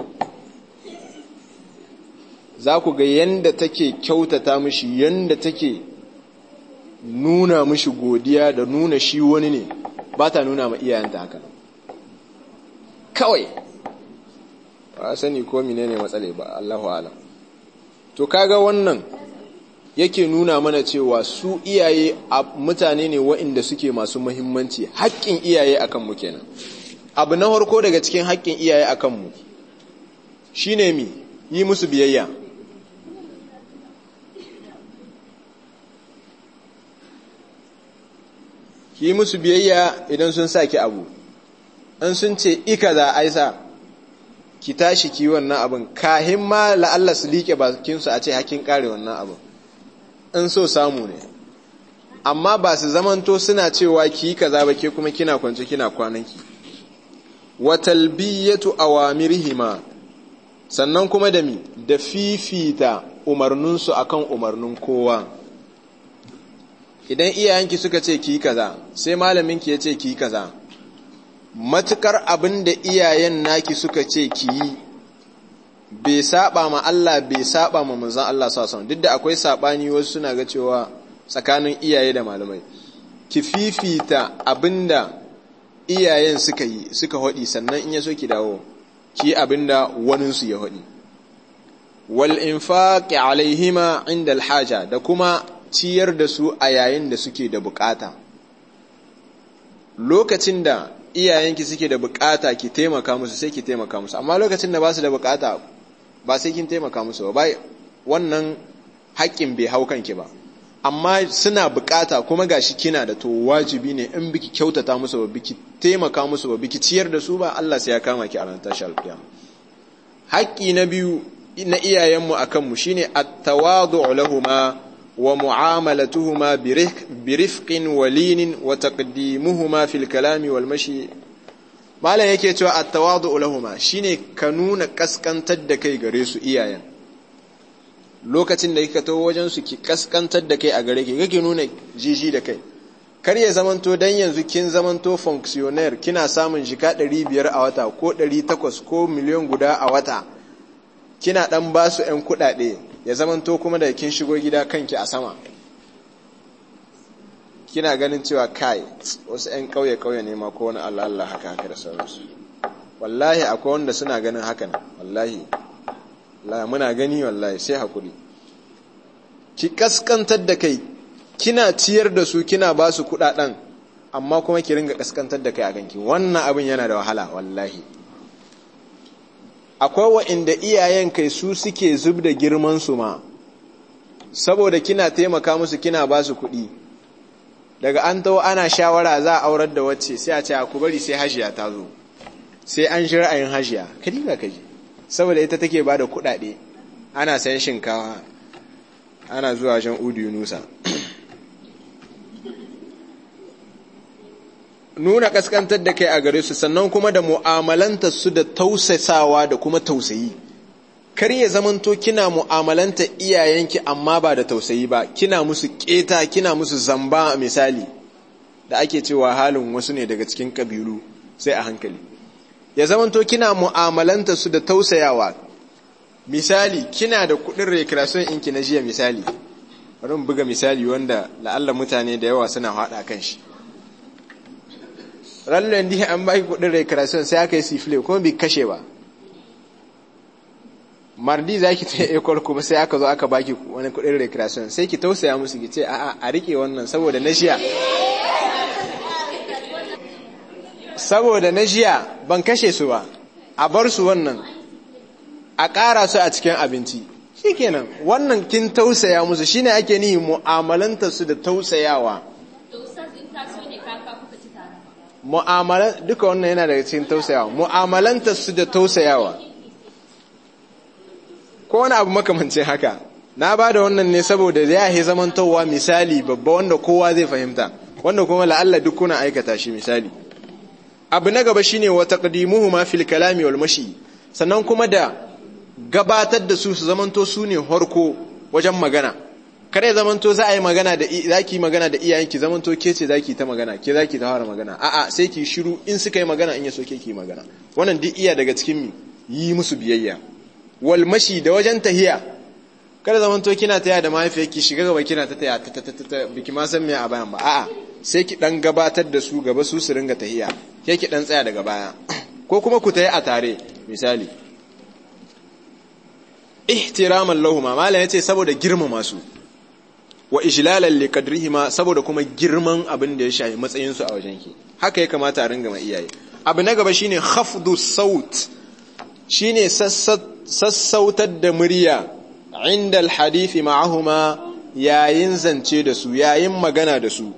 za ku ga yanda take kyautata mishi, yanda take nuna mishi godiya da nuna shi wani ne, ba ta nuna ma iyayenta haka kawai. Ba sani ko menene matsale ba, Allahu a'lam. To kaga wannan yake nuna mana cewa su iyaye mutane ne waɗanda suke masu muhimmanci. Haƙƙin iyaye akan mu kenan. Abu na farko daga cikin haƙƙin iyaye akan mu shine yi musu biyayya. Yi musu biyayya idan sun saki abu. An sun ce ikaza aisa ki tashi ki wannan abin kahin ma la'alla su liƙe bakinsu a ce hakin kare wannan abin in so samu ne, amma ba su zamanto suna cewa ki yi kaza ba ke kuma kina kwance kina kwananki. Wa talbiyatu awamirihima, sannan kuma da fifita umarninsu akan umarnin kowa. Idan iyayenki suka ce ki yi kaza sai malaminki ya ce ki yi kaza, matukar abin da iyayen naki suka ce ki yi bai saba ma Allah bai saba ma manzon Allah sallallahu alaihi wasallam, duk da akwai sabani wasu suna ga cewa tsakanin iyaye da malamai, ki fifita abinda iyayen suka hodi, sannan in yaso ki dawo ki abinda wanin su ya hodi. Wal infaqi alaihima inda alhaja, da kuma ciyar da su a yayin da suke da bukata. Lokacin da iyayenki suke da bukata ki taimaka musu sai ki taimaka musu, amma lokacin da ba su da bukata ba sai kin taimaka musu ba, wannan haƙƙin bai hau kanki ba. Amma suna bukata kuma gashi kina da, to wajibi ne in biki kyautata musu ba, biki taimaka musu ba, biki ciyar da su ba, Allah sai ya kama ki a ranar tashi alƙiyama. Haƙƙi na biyu na iyayenmu akan mu shine at-tawadu' lahumu wa mu'amalatuhuma bi rifqin wa linin wa taqdimuhuma fil kalami wal mashi. Malam yake cewa at-tawadu' lahumu shine ka nuna kaskantar da kai gare su iyayen. Lokacin da kika tawo wajen su ki kaskantar da kai a gare ki, kake nuna jiji da kai. Kar ya zamanto dan yanzu kin zamanto functionnaire kina samun jika 500 a wata ko 800 ko miliyan guda a wata, kina dan ba su ƴan kuɗaɗe, ya zamanto kuma da kin shigo gida kanki a sama, kina ganin cewa kai wasu ƴan ƙauye ne ma ko wani Allah haka da sauransu. Wallahi akwai wanda suna ganin haka ne, wallahi muna gani, wallahi sai hakuri. Ki kaskantar da kai, kina ciyar da su kina ba su kuɗaɗen, amma kuma ki ringa kaskantar da kai a ganki. Wannan abin yana da wahala wallahi. Akwai wa'inda iyayen kai su suke zub da girman su ma, saboda kina taimaka musu kina ba su kuɗi. Daga an tawo ana shawara za a aurar da wacce, sai a ce ku bari sai hajiya ta zo, sai an shi ra'ayin hajiya. Kadi ba kaji, saboda ita take ba da kuɗaɗe, ana sayan shinkawa, ana zuwa wajen Udu Yunusa. Nuna kaskantar da kai a gare su, sannan kuma da mu'amalanta su da tausasawa da kuma tausayi. Kar ya zamanto kina mu'amalanta iyayenki amma ba da tausayi ba, kina musu keta, kina musu zamba misali, da ake cewa halin wasu ne daga cikin kabilu, sai a hankali. Ya zamanto kina mu'amalanta su da tausayawa. Misali, kina da kudin recreation inki na jiya misali, bari mu buga misali wanda la'alla mutane da yawa suna haɗa kan shi. Rallon dihi an baki kudin recreation sai aka yi sifile kuma bai kashe ba. Mardi za ki ta ekol kuma sai aka zo aka baki wani kudin recreation, sai ki tausaya musu ki ce a rike wannan saboda na jiya. Saboda na jiya ban kashe su ba, a bar su wannan, a ƙara su a cikin abinci. Shikenan wannan kin tausaya musu, shine ake nihi mu'amalanta su da tausayawa. duka wannan yana daga cikin tausayawa, mu'amalantar su da tausayawa ko wani abu makamancin haka. Na ba da wannan ne saboda ya yi zamantowa misali babba wanda kowa zai fahimta, wanda kuma la'alla duk kuna aikata shi misali. Abu na gaba shine wa taqdimuhuma fil kalami wal mashi, sannan kuma da gabatar da su zamanto su ne harko wajen magana. Kare zamanto za a yi magana da zaki magana da iyayenki, zamanto ke ce zaki ta magana, ke zaki ta fara magana. A'a, sai ki shiru, in suka yi magana in yaso ke ki magana. Wannan duk iya daga cikin yi musu biyayya. Wal mashi, da wajen tahiya, kada zamanto kina taya da mahaifiyarki, shiga gaba kina ta taya ta biki ma san me a bayan ba. A'a, sai ki dan gabatar da su gaba, su ringa tahiya, ke ki dan tsaya daga baya, ko kuma ku tayi a tare misali. Ihtiraman lahuma, malam yace saboda girmama su, wa ijlalan li qadrihima, saboda kuma girman abin da ya shafi matsayin su a wajenki. Haka ya kamata a ringa ma iyaye. Abu na gaba shine khafdu saut, shine sassautar da murya inda alhadithi ma'ahuma, yayin zance da su, yayin magana da su.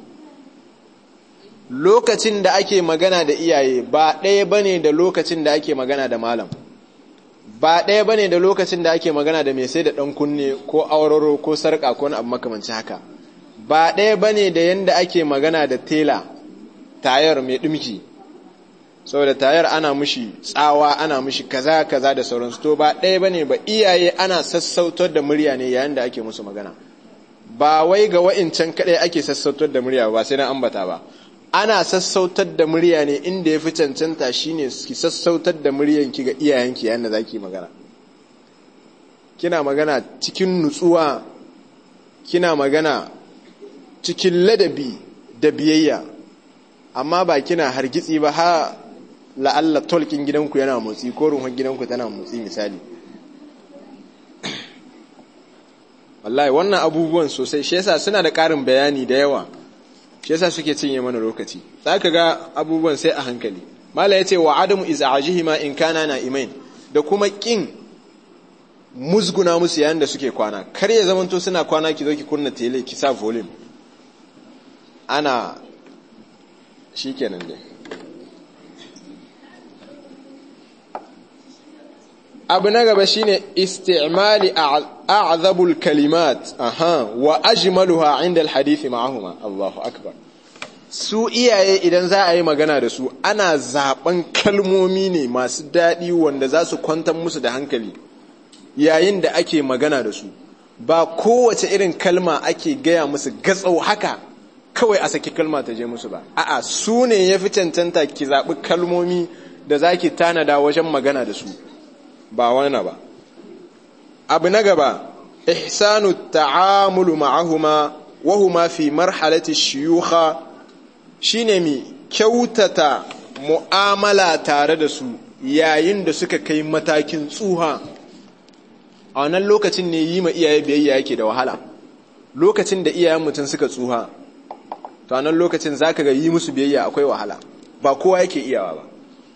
Lokacin da ake magana da iyaye ba ɗaya bane da lokacin da ake magana da malam, ba ɗaya bane da lokacin da ake magana da mai sai da ɗan kunne ko auraro ko sarƙa ko wani abu makamanci haka, ba ɗaya bane da yanda ake magana da tela, tayar mai ɗumki, saboda tayar ana mushi tsawa, ana mushi kaza kaza da sauransu. To ba ɗaya bane ba, iyaye ana sassautar da murya ne yayin da ake musu magana. Ba wai ga wa'incan kaɗai ake sassautar da murya ba sai na ambata ba, ana sassautar da murya ne inda ya fi cancanta shine ki sassautar da muryanki ga iyayenki yayin da zaki magana. Kina magana cikin nutsuwa, kina magana cikin ladabi da biyayya, amma ba kina hargitsi ba, ha la'alla tolkin gidanku yana motsi ko ruhun gidanku tana motsi misali. Wallahi wannan abubuwan sosai, shi yasa suna da ƙarin bayani da yawa, shi yasa suke cinye mana lokaci. Zaka ga abubuwan sai a hankali. Mala yace wa adamu iz'ajihima in kana na'imain, da kuma kin musguna musu yayin da suke kwana. Kar ya zamanto suna kwana ki zo ki kunna tele ki sa volume, ana shikenan dai. Abu na gaba shine istimali a'zabul kalimat wa ajmaluha 'inda al-hadith ma'ahuma. Allahu akbar. Su iyaye idan za a yi magana da su ana zaben kalmomi ne masu dadi wanda za su kwantar musu da hankali yayin da ake magana da su. Ba kowace irin kalma ake gaya musu gatsau haka kawai a saki kalma ta je musu ba. A'a, su ne yafi cancanta ki zabi kalmomi da zaki tanada wajen magana da su, ba wani ba. Abu na gaba, ihsanu ta'amulu ma'ahuma wa huma fi marhalati shuyukha, shine mi kyautata mu'amala tare da su yayin da suka kai matakin tsuha. A wannan lokacin ne yi ma iyaye biyayya yake da wahala. Lokacin da iyayen mutum suka tsuha, to a nan lokacin zaka ga yi musu biyayya akwai wahala, ba kowa yake iyawa ba.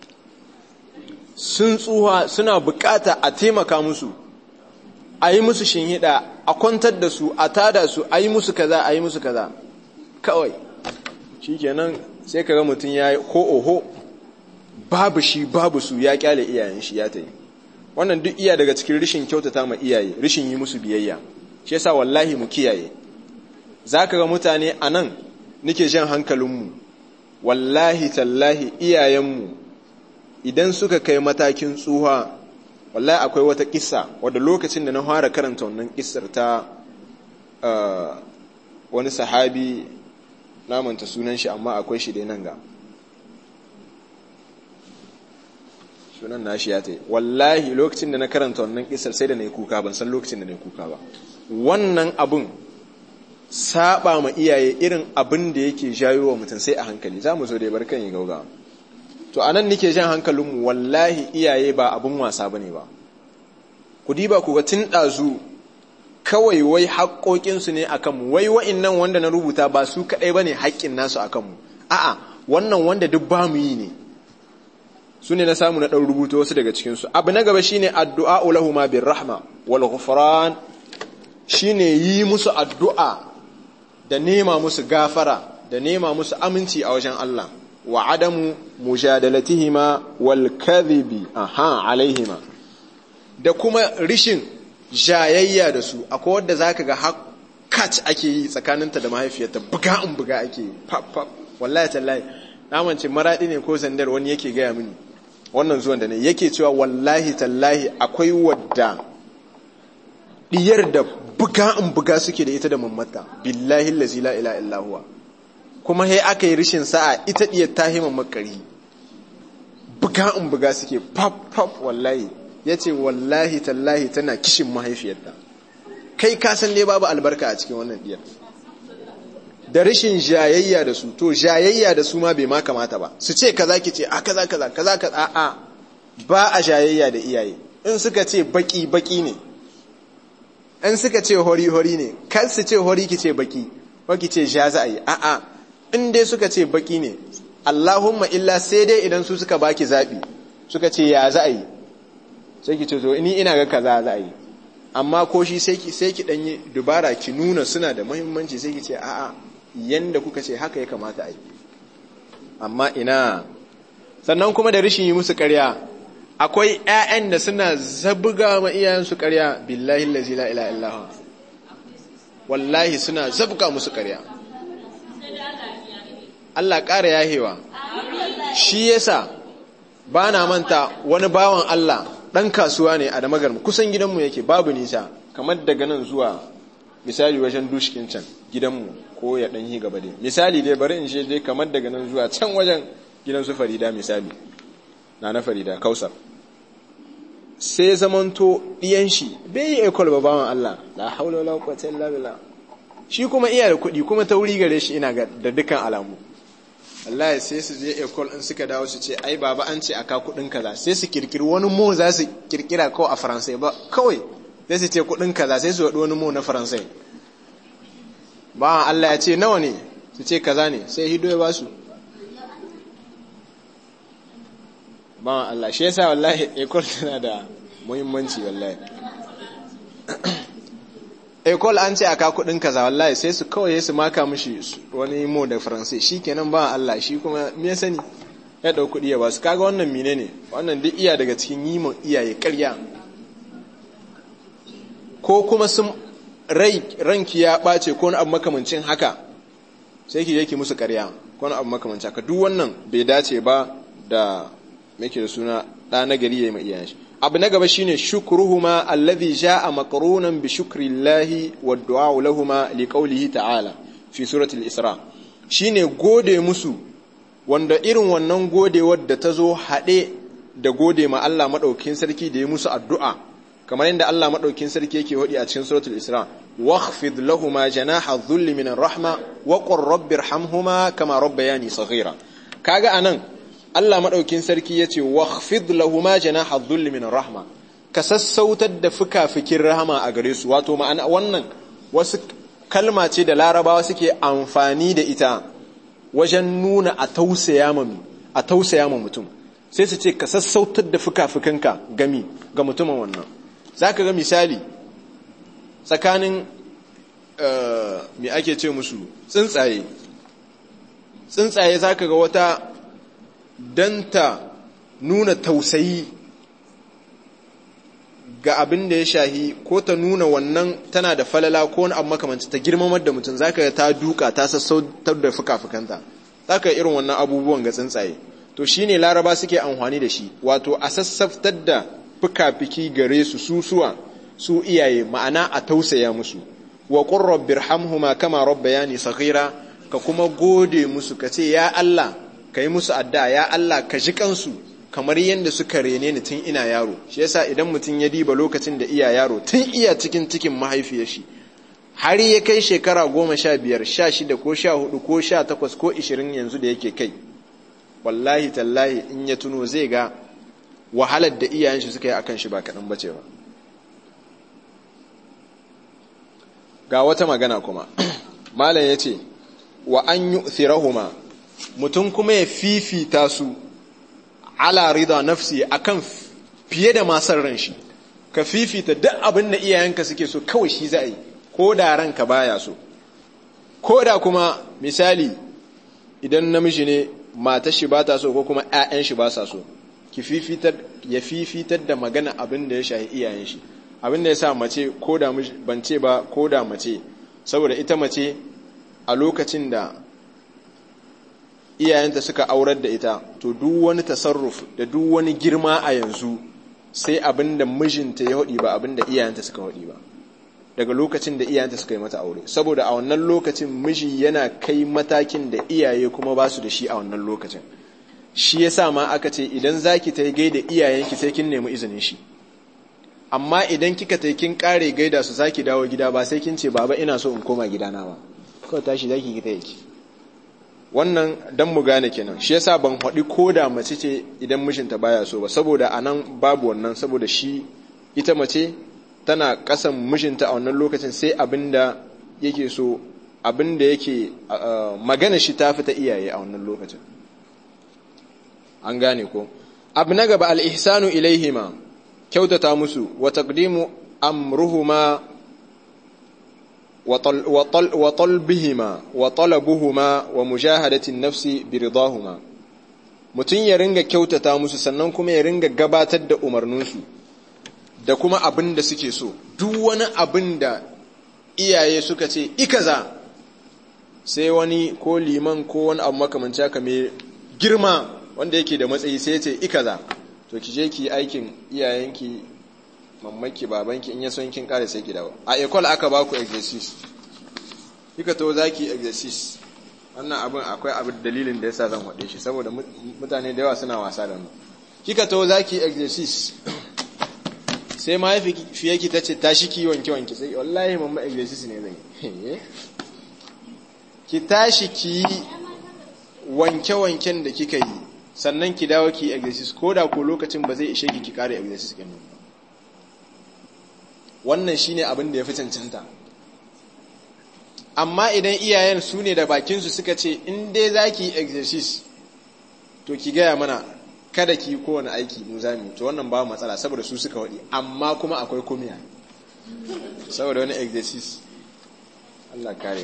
Sun tsuha, suna bukata a taimaka musu, a yi musu shinhida, a kwantar da su, a tada su, a yi musu kaza, a yi musu kaza. Kawai shikenan sai kaga mutum ya yi ko oho, babu shi babu su, ya kyale iyayen shi ya ta yi. Wannan duk iya daga cikin rishin kyautata ma iyaye, rishin yi musu biyayya. Shi yasa wallahi mu kiyaye. Zaka ga mutane anan nake jan hankalinmu, wallahi tallahi iyayenmu idan suka kai matakin tsuha, wallahi akwai wata kissa wadda lokacin da na fara karanta wannan kissar ta wani sahabi, na manta sunan shi amma akwai shi dai nan ga sunan nashi ya tai. Wallahi lokacin da na karanta wannan kissar sai da nayi kuka, ban san lokacin da nayi kuka ba. Wannan abun saba ma iyaye irin abin da yake jayo wa mutum sai a hankali. Za mu zo dai barkan yi gaugawa. To anan nike jan hankalinmu, wallahi iyaye ba abun wasa bane ba. Ku diba ku ga tun dazu kawai wai haƙoƙinsu ne akan mu, wai wa'annan wanda na rubuta ba su kadai bane haƙƙin nasu akan mu. A'a, wannan wanda duk ba mu yi ne. Su ne na samu na dan rubuta wasu daga cikin su. Abu na gaba shine addu'a lahumma birrahma wal ghufran, shine yi musu addu'a da nema musu gafara da nema musu aminci a wajen Allah. wa adamu mujadalatihima wal kadhibi alaihima, da kuma rishin jayayya da su. Akwai wadda zaka ga hakat ake yi tsakaninta da mahaifiyarta, buga in buga ake yi, pap wallahi tallahi namance maradi ne ko sandar wani yake gaya mini wannan zuwan da ne, yake cewa wallahi tallahi akwai wadda diyar da buga in buga suke da ita da mammata, billahi allazi la ilaha illa huwa. Kuma he aka yi rishin sa'a ita diyar ta hima makari, buga in buga suke pap wallahi. Yace wallahi tallahi tana kishin mahaifiyarta. Kai ka san ne babu albarka a cikin wannan diyar, da rashin jayayya da su. To jayayya da su ma bai ma kamata ba, su ce kaza ki ce a kaza a ba a jayayya da iyaye. In suka ce baki ne, in suka ce hori ne, kar su ce hori ki ce baki ce ja za a yi, in dai suka ce baki ne, Allahumma illa sai dai idan su suka baki zabi suka ce ya za a yi, sai ki ce to ni ina ga kaza za a yi. Amma ko shi sai ki danyi dubara ki nuna suna da muhimmanci, sai ki ce yanda kuka ce haka ya kamata a yi. Amma ina, sannan kuma da rishin yi musu ƙarya. Akwai ƴaƴan da suna zabga ma iyayensu ƙarya, billahi allazi la ilaha illa huwa, wallahi suna zabga musu ƙarya. Allah ƙara yahewa. Shi yasa ba na manta wani bawan Allah ɗan kasuwa ne a Damagar, kusan gidanmu yake, babu nisa, kamar daga nan zuwa misali wajen dushkin can gidanmu, ko ya ɗan yi gaba dai misali dai, bari in ce dai kamar daga nan zuwa can wajen gidan su Farida misali, na Farida Kausar. Sai zamanto ɗiyan shi bai yi ekol ba, bawan Allah, la haula wala quwwata illa billah. Shi kuma iya da kuɗi, kuma ta wuri gare shi ina ga da dukkan alamu. Allah sai su je ekol in suka dawo su ce ai baba an ce aka kuɗin kaza, sai su kirkiri wani mo za su kirkira ko a Faransai ba kawai, sai su ce kuɗin kaza, sai su waɗi wani mo na Faransai. Bawan Allah ya ce nawa ne, su ce kaza ne, sai hido ya ba su. Bawan Allah, shi yasa wallahi ekol tana da muhimmanci wallahi. Ekol an ce aka kudin kaza, wallahi sai su kawai su maka mishi wani mo da Faransai, shikenan ba Allah, shi kuma me sani ya dau kudi ya ba su. Kaga wannan menene, wannan duk iya daga cikin yimin iyaye ƙarya. Ko kuma sun ranki ya bace ko wani abu makamancin haka, sai ki je ki musu ƙarya ko wani abu makamancin haka. Duk wannan bai dace ba da make da suna da nagari yayi ma iyayen shi. Abu na gaba shine shukruhuma alladhi jaa maqrunan bi shukrillahi wad du'a lahumma liqawlihi ta'ala fi surati al-Isra. Shine gode musu, wanda irin wannan godewar da tazo hade da gode ma Allah madaukakin sarki da ya musu addu'a, kamar yadda Allah madaukakin sarki yake wadi a cikin suratul Isra, wakhfid lahumma janaha dhulli minar rahma wa qur rabbirhamhuma kama rabbayani saghira. Kaga anan Allah maɗaukin sarki ya ce, wakhfid lahuma janaha dhulli min rahma, ka sassautar da fukafikin rahama a gare su. Wato ma'ana wannan wasu kalma ce da Larabawa suke amfani da ita wajen nuna a tausaya ma mutum. Sai su ce ka sassautar da fukafikinka ga mutumin wannan. Zaka ga misali tsakanin me ake ce musu, tsuntsaye zaka ga wata don ta nuna tausayi ga abin da ya shahi, ko ta nuna wannan tana da falala ko wani abu makamanci, ta girmamar da mutum, zaka ga ta duka ta sassautar da fuka-fukanta, zaka irin wannan abubuwan ga tsuntsaye. To shine Laraba suke amfani da shi, wato a sassaftar da fuka-fiki gare su su iyaye, ma'ana a tausaya musu. Wa qur rabbirhamhuma kama rabbayani saghira, ka kuma gode musu, ka ce ya Allah, ka yi musu addu'a, ya Allah ka ji kansu kamar yadda suka rene ni tun ina yaro. Shi yasa idan mutum ya diba lokacin da iya yaro, tun iya cikin mahaifiyar shi har ya kai shekara 15, 16 ko 14 ko 18 ko 20 yanzu da yake kai, wallahi tallahi in ya tuno zai ga wahalar da iyayen shi suka yi akan shi ba kaɗan bace ba. Ga wata magana kuma malam ya ce, wa an yu'thirahuma, mutum kuma ya fifita su ala rida nafsi, akan fiye da masar ran shi. Ka fifita duk abin da iyayenka suke so kawai shi za a yi, ko da ranka baya so. Ko da kuma misali idan namiji ne matar shi ba ta so ko kuma ƴaƴan shi ba sa so ya fifitar da magana abin da ya shahi iyayen shi. Abin da ya sa mace ko da ban ce ba ko da mace, saboda ita mace a lokacin da iyayenta suka aurar da ita, to duk wani tasarruf da duk wani girma a yanzu sai abin da mijinta ya hudi ba abin da iyayenta suka hudi ba, daga lokacin da iyayenta suka yi mata aure. Saboda a wannan lokacin miji yana kai matakin da iyaye kuma ba su da shi a wannan lokacin. Shi yasa ma aka ce idan zaki ta gaida iyayenki sai kin nemi izinin shi, amma idan kika ta kin kare gaida su zaki dawo gida ba sai kin ce baba ina so in koma gidana ba, kawai tashi zaki ki ta yake. Wannan dan mu gane kenan. Shi yasa ban haɗi ko da mace ce idan mijinta baya so ba, saboda anan babu wannan, saboda shi ita mace tana kasan mijinta a wannan lokacin sai abinda yake so, abinda yake magana shi ta fita iyaye a wannan lokacin. An gane ko? Abu na gaba al-ihsanu ilaihima, kyautata musu, wa taqdimu amruhuma wa talbihima wa talabuhuma wa mujahadatin nafsi biridahuma. Mutun ya ringa kyautata musu sannan kuma ya ringa gabatar da umarninsu da kuma abin da suke so. Duk wani abin da iyaye suka ce ikaza, sai wani ko liman ko wani abu makamanci haka mai girma wanda yake da matsayi sai ya ce ikaza, to ki je ki aikin iyayenki, mamaki, babanki, in ya son kin kare sai ki dawo. A ekol aka ba ku exercise, kika to zaki exercise. Wannan abin akwai abin dalilin da yasa zan hade shi, saboda mutane da yawa suna wasa da mu. Kika to zaki exercise, sai mahaifiyarki ta ce tashi ki wanke sai wallahi mamma exercise ne zan yi. Ki tashi ki wanke-wanken da kika yi sannan ki dawo ki exercise, ko da ko lokacin ba zai ishe ki kare exercise ɗin nan. Wannan shine abin da ya fi cancanta. Amma idan iyayen su ne da bakinsu suka ce in dai za ki exercise to ki gaya mana kada ki kowane aiki mu zami, to wannan ba matsala saboda su suka waɗi, amma kuma akwai kumiya saboda wani exercise. Allah kare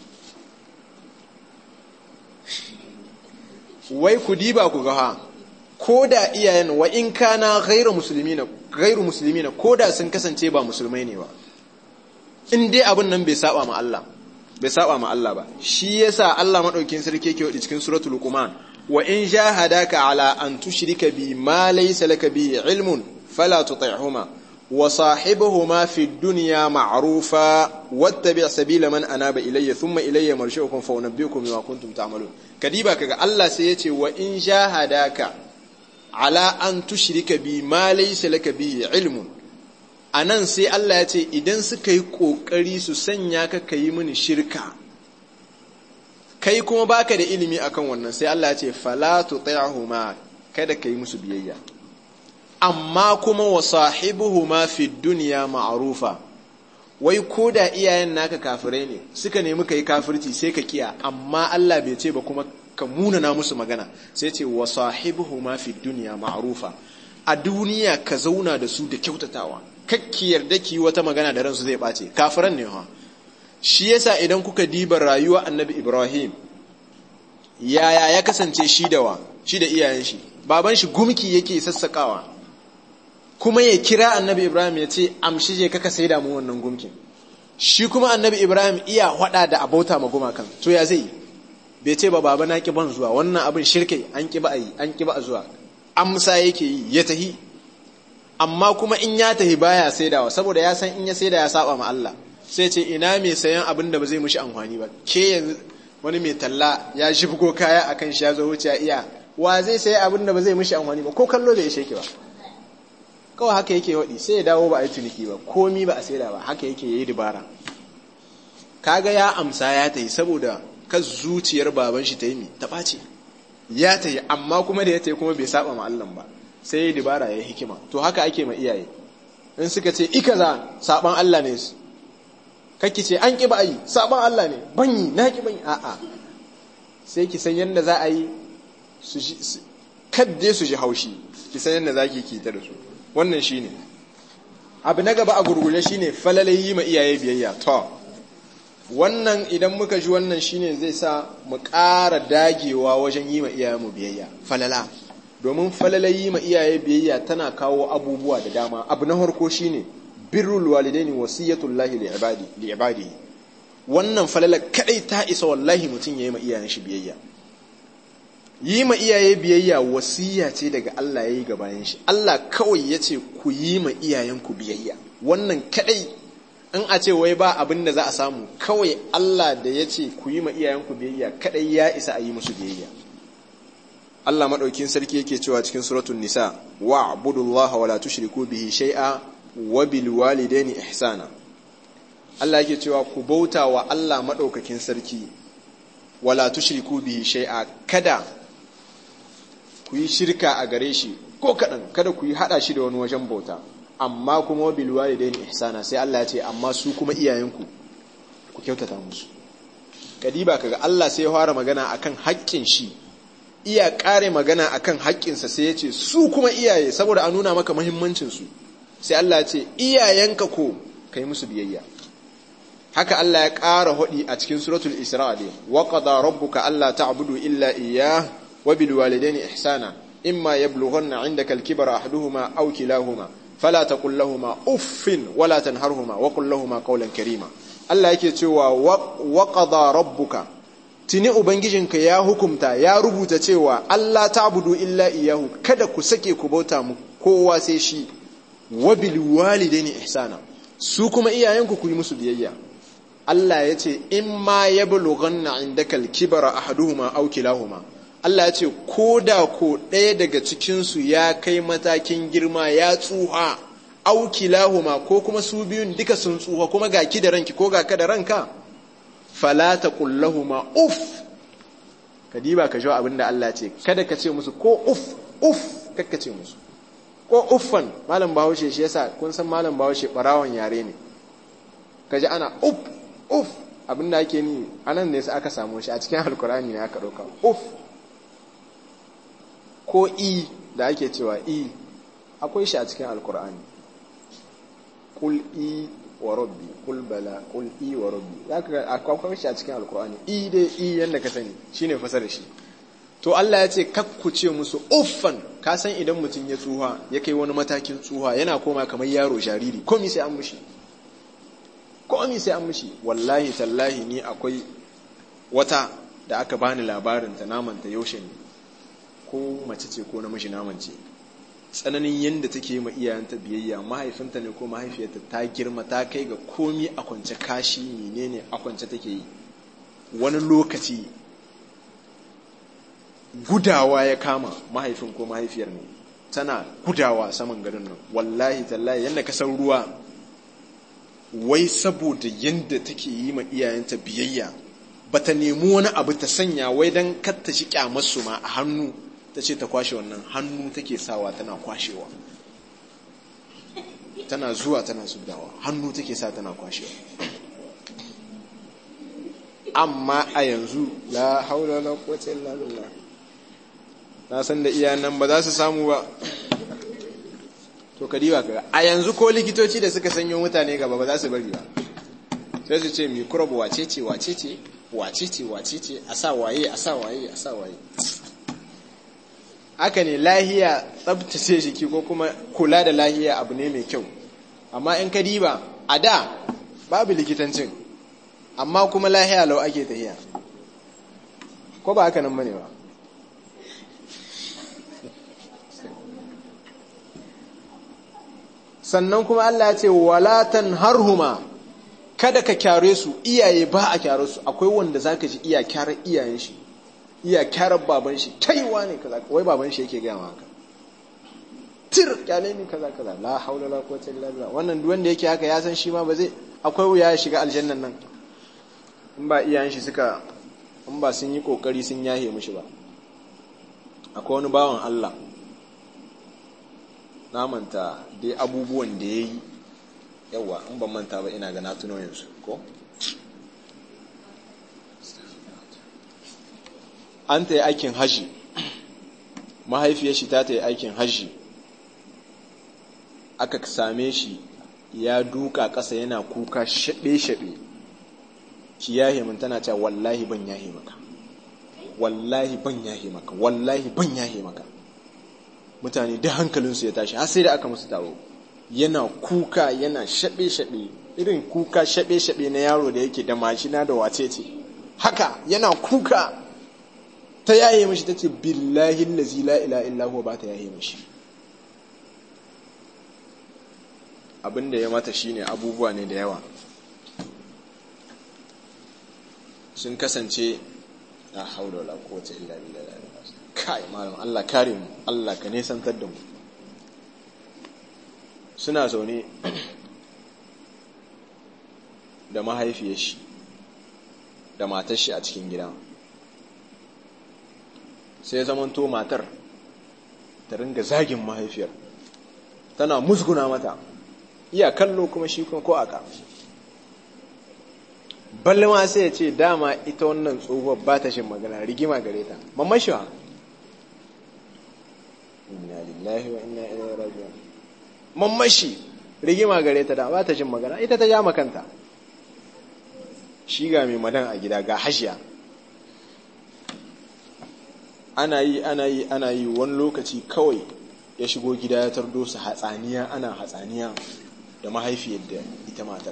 wai ku diba ku ga ko da iyayen wa in kana ghairu muslimina ko da sun kasance ba musulmai ne ba, in dai abin nan bai saba ma Allah ba. Shi yasa Allah madaukin sarki yake wadi cikin suratul luqman, wa in jahadaka ala an tushrika bi ma laysa laka bi ilmun fala tuti'huma wa sahibuhuma fid dunya ma'rufa wattabi' sabila man anaba ilayya thumma ilayya marji'ukum fa unabbiukum bima kuntum ta'malun. Kadiba kaga Allah sai yace wa in jahadaka ala an tushrika bi ma laysa laka bi ilmun. Anan sai Allah yace idan suka yi kokari su sanya ka kai mini shirka, kai kuma baka da ilimi akan wannan, sai Allah yace fala tuti'huma, kada kai musu biyayya. Amma kuma wa sahibuhuma fid dunya ma'rufa, wai koda iyayen naka kafirai ne suka nemi kai kafirci sai ka kiya, amma Allah bai ce ba kuma ka munana musu magana, sai ce wa sahibuhuma fid dunya ma'rufa. A duniya ka zauna da su da kyautatawa, kakki yarda ki wata magana da ransu zai bace, kafiran ne ha. Shi yasa idan kuka diba rayuwa Annabi Ibrahim, yaya ya kasance shi da iyayen shi, baban shi gumki yake sassakawa, kuma ya kira Annabi Ibrahim ya ce amshi je kaka saida mu wannan gumkin. Shi kuma Annabi Ibrahim iya hada da abauta ma gumakan, to ya zai bai ce ba baba na ki ban zuwa wannan abin shirkai, an ki ba a yi, an ki ba a zuwa, amsa yake yi ya tahi. Amma kuma in ya tahi baya saidawa, saboda ya san in ya saida ya saba ma Allah, sai ce ina mai sayan abin da ba zai mushi amfani ba. Ke yanzu wani mai talla ya shifgo kaya akan shi ya zo wuce iya, wa zai sayi abin da ba zai mushi amfani ba, ko kallo bai ishe ki ba. Kawai haka yake waɗi, sai ya dawo ba a yi tuniki ba, komi ba a saida ba, haka yake yi dubara. Kaga ya amsa ya tayi saboda ka zuciyar baban shi ta yi mi ta ɓace, ya tayi, amma kuma da ya tayi kuma bai saba ma Allah ba, sai ya dubara ya yi hikima. To haka ake ma iyaye, in suka ce ikaza saban Allah ne su, kake ce an ki ba a yi saban Allah ne, banyi na ki banyi, a'a, sai ki san yadda za a yi kadde su ji haushi, ki san yadda za ki ta da su. Wannan shi ne abu na gaba a gurgule, shi ne falalayi ma iyaye biyayya. To wannan idan muka ji wannan shine zai sa mu ƙara dagewa wajen yi ma iyayenmu biyayya falala domin falala yi ma iyaye biyayya tana kawo abubuwa da dama. Abu na farko shine birrul walidaini wasiyatullahi li ibadihi. Wannan falala kadai ta isa wallahi mutum yayi ma iyayen shi biyayya. Yi ma iyaye biyayya wasiya ce daga Allah yayi ga bayan shi. Allah kawai yace ku yi ma iyayenku biyayya. Wannan kadai in a ce wai ba abin da za a samu, kawai Allah da yace ku yi ma iyayenku biyayya kadai ya isa a yi musu biyayya. Allah madaukin sarki yake cewa cikin suratul nisa wa'budullaha wala tushriku bihi shay'a wa bil walidaini ihsana. Allah yake cewa ku bauta wa Allah madaukakin sarki wala tushriku bihi shay'a, kada ku yi shirka a gare shi ko kadan, kada ku yi hada shi da wani wajen bauta, amma kuma wa bil walidaini ihsana, sai Allah ya ce amma su kuma iyayenku ku kyautata musu. Kadiba kaga Allah sai ya fara magana akan haƙƙin shi, iya ƙare magana akan haƙƙinsa sai ya ce su kuma iyaye, saboda a nuna maka muhimmancinsu. Sai Allah ya ce iyayenka ko kai musu biyayya. Haka Allah ya ƙara hudi a cikin suratul Isra ne, wa qada rabbuka alla ta'budu illa iyyah wa bil walidayni ihsana imma yablughanna 'indaka al-kibara ahaduhuma aw kilahuma fala taqul lahumu uffin wala tanharhuma wa qul lahumu qawlan karima. Allah yake cewa wa qada rabbuka, tuni ubangijinka ya hukumta, ya rubuta cewa Allah ta'budu illa iyyahu, kada ku sake ku bauta mu kowa sai shi, wa bil walidaini ihsana, su kuma iyayenku ku yi musu biyayya. Allah ya ce in ma yablughanna indaka al-kibara ahaduhuma aw kilahuma, Allah ya ce ko da ko ɗaya daga cikin su ya kai matakin girma ya tsuha, aw kilahuma ko kuma su biyun duka sun tsuha, kuma ga ki da ranki ko ga ka da ranka, fala taqul lahumu uff. Kadiba ka ji abinda Allah ce, kada ka ce musu ko uff kakka ce musu ko uffan. Malam Bahaushe shi yasa kun san Malam Bahaushe barawon yare ne, kaji ana uff abinda ake ni anan ne sai aka samu shi a cikin alkurani ne aka dauka uff. Ko i da ake cewa i akwai shi a cikin alkurani, qul i wa rabbi, qul bala, qul i wa rabbi, zaka akwai shi a cikin alkurani. I dai i yanda ka sani shine fasara shi. To Allah ya ce kakku ce musu uffan. Ka san idan mutum ya tsuha, ya kai wani matakin tsuha, yana koma kamar yaro jariri, komai sai an mushi, komai sai an mushi. Wallahi tallahi ni akwai wata da aka bani labarin ta, namanta yaushe ne, ko mace ce ko namiji naman ce, tsananin yanda take ma iyayenta biyayya, mahaifinta ne ko mahaifiyarta ta girma ta kai ga komai a kwance, kashi menene a kwance take yi. Wani lokaci gudawa ya kama mahaifin ko mahaifiyar ne, tana gudawa saman garin nan, wallahi tallahi yanda ka san ruwa, wai saboda yanda take yi ma iyayenta biyayya, bata nemi wani abu ta sanya wai dan kar ta shi kyamarsu ma a hannu, ta ce ta kwashe wannan hannu take sawa tana kwashewa, tana zuwa tana zubdawa, hannu take sa tana kwashewa. Amma a yanzu la haula wala quwwata illa billah, na san da iyayen nan ba za su samu ba. To kadiba kaga a yanzu ko likitoci da suka sanyo mutane gaba ba za su bari ba, sai su ce microbe wacece a sa waye a sa waye a sa waye. Haka ne, lahiya, tsabtace jiki ko kuma kula da lahiya abu ne mai kyau, amma in kadiba a da babu likitancin, amma kuma lahiya lau ake tahiya, ko ba haka nan bane ba. Sannan kuma Allah ya ce wala tanharhuma, kada ka kyare su. Iyaye ba a kyare su. Akwai wanda zaka ji iya kyarar iyayen shi, iya kyarar baban shi, kaiwa ne kaza, wai baban shi yake gaya haka, tir kyale ni kaza kaza, la haula la quwwata illa billah. Wannan duk wanda yake haka ya san shi ma ba zai, akwai wuya ya shiga aljannan nan in ba iyayen shi suka, in ba sun yi kokari sun yahe mishi ba. Akwai wani bawan Allah, na manta dai abubuwan da ya yi, yawa in ban manta ba ina ga na tuno yanzu ko an ta yi aikin hajji, mahaifiyar shi ta yi aikin hajji, aka same shi ya duka ƙasa yana kuka shaɓe-shaɓe, ki yahe min, tana cewa wallahi ban yahe maka, wallahi ban yahe maka, wallahi ban yahe maka. Mutane da hankalinsu ya tashi har sai da aka musu taro. Yana kuka, yana shaɓe-shaɓe, irin kuka shaɓe-shaɓe na yaro da yake da mashina da wacece haka, yana kuka. Ta yaye mishi, ta ce billahi allazi la ilaha illa huwa, ba ta yaye mishi. Abinda ya mata shine abubuwa ne da yawa sun kasance, la haula wala quwwata illa billah. Kai malam, Allah kare mu, Allah ka nesantar da mu. Suna zaune da mahaifiyar shi da matar shi a cikin gida, sai zamanto matar ta ringa zagin mahaifiyar, tana musguna mata, iya kallo kuma shi ko aka. Balle ma sai ya ce dama ita wannan tsohuwar ba ta shin magana, rigima gare ta. Mamashiwa, inna lillahi wa inna ilaihi raji'un. Mamashi rigima gare ta, da ba ta shin magana, ita ta ja makanta. Shi ga mai madan a gida, ga hashiya. Ana yi wani lokaci kawai ya shigo gida ya tardo su hatsaniya, ana hatsaniya da mahaifiyar da ita matar.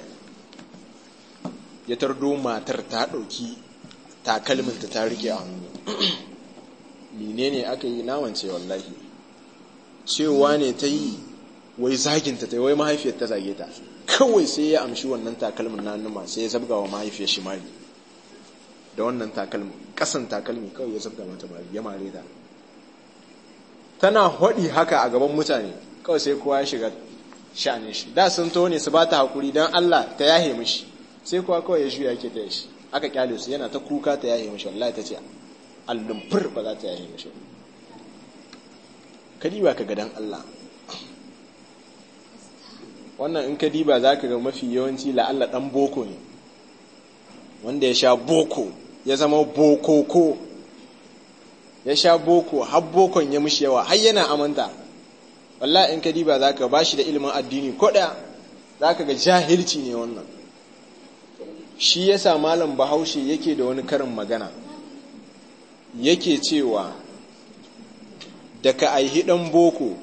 Ya tardo matar ta ɗauki takalminta ta rike a hannu. Menene aka yi, nawance wallahi. Cewa ne ta yi, wai zaginta ta yi, wai mahaifiyar ta zage ta. Kawai sai ya amshi wannan takalmin na hannuma, sai ya zabga wa mahaifiyar shi mari da wannan takalmin, kasan takalmi kawai ya zabga mata mari, ya mare ta. Tana hodi haka a gaban mutane, kawai sai kowa ya shiga sha'anin shi. Da sun tone su ba ta hakuri don Allah ta yahe mishi, sai kowa kawai ya juya yake ta shi. Aka kyale su, yana ta kuka ta yahe mishi, wallahi ta ce allumfur ba za ta yahe mishi. Ka diba ka ga dan Allah. Wannan in ka diba za ka ga mafi yawanci la'alla ɗan boko ne, wanda ya sha boko ya zama bokoko, ya sha boko har bokon ya mishi yawa har yana amanta. Wallahi in ka diba za ka ba shi da ilimin addini ko ɗaya, za ka ga jahilci ne wannan. Shi yasa malam Bahaushe yake da wani karin magana, yake cewa da ka aihi ɗan boko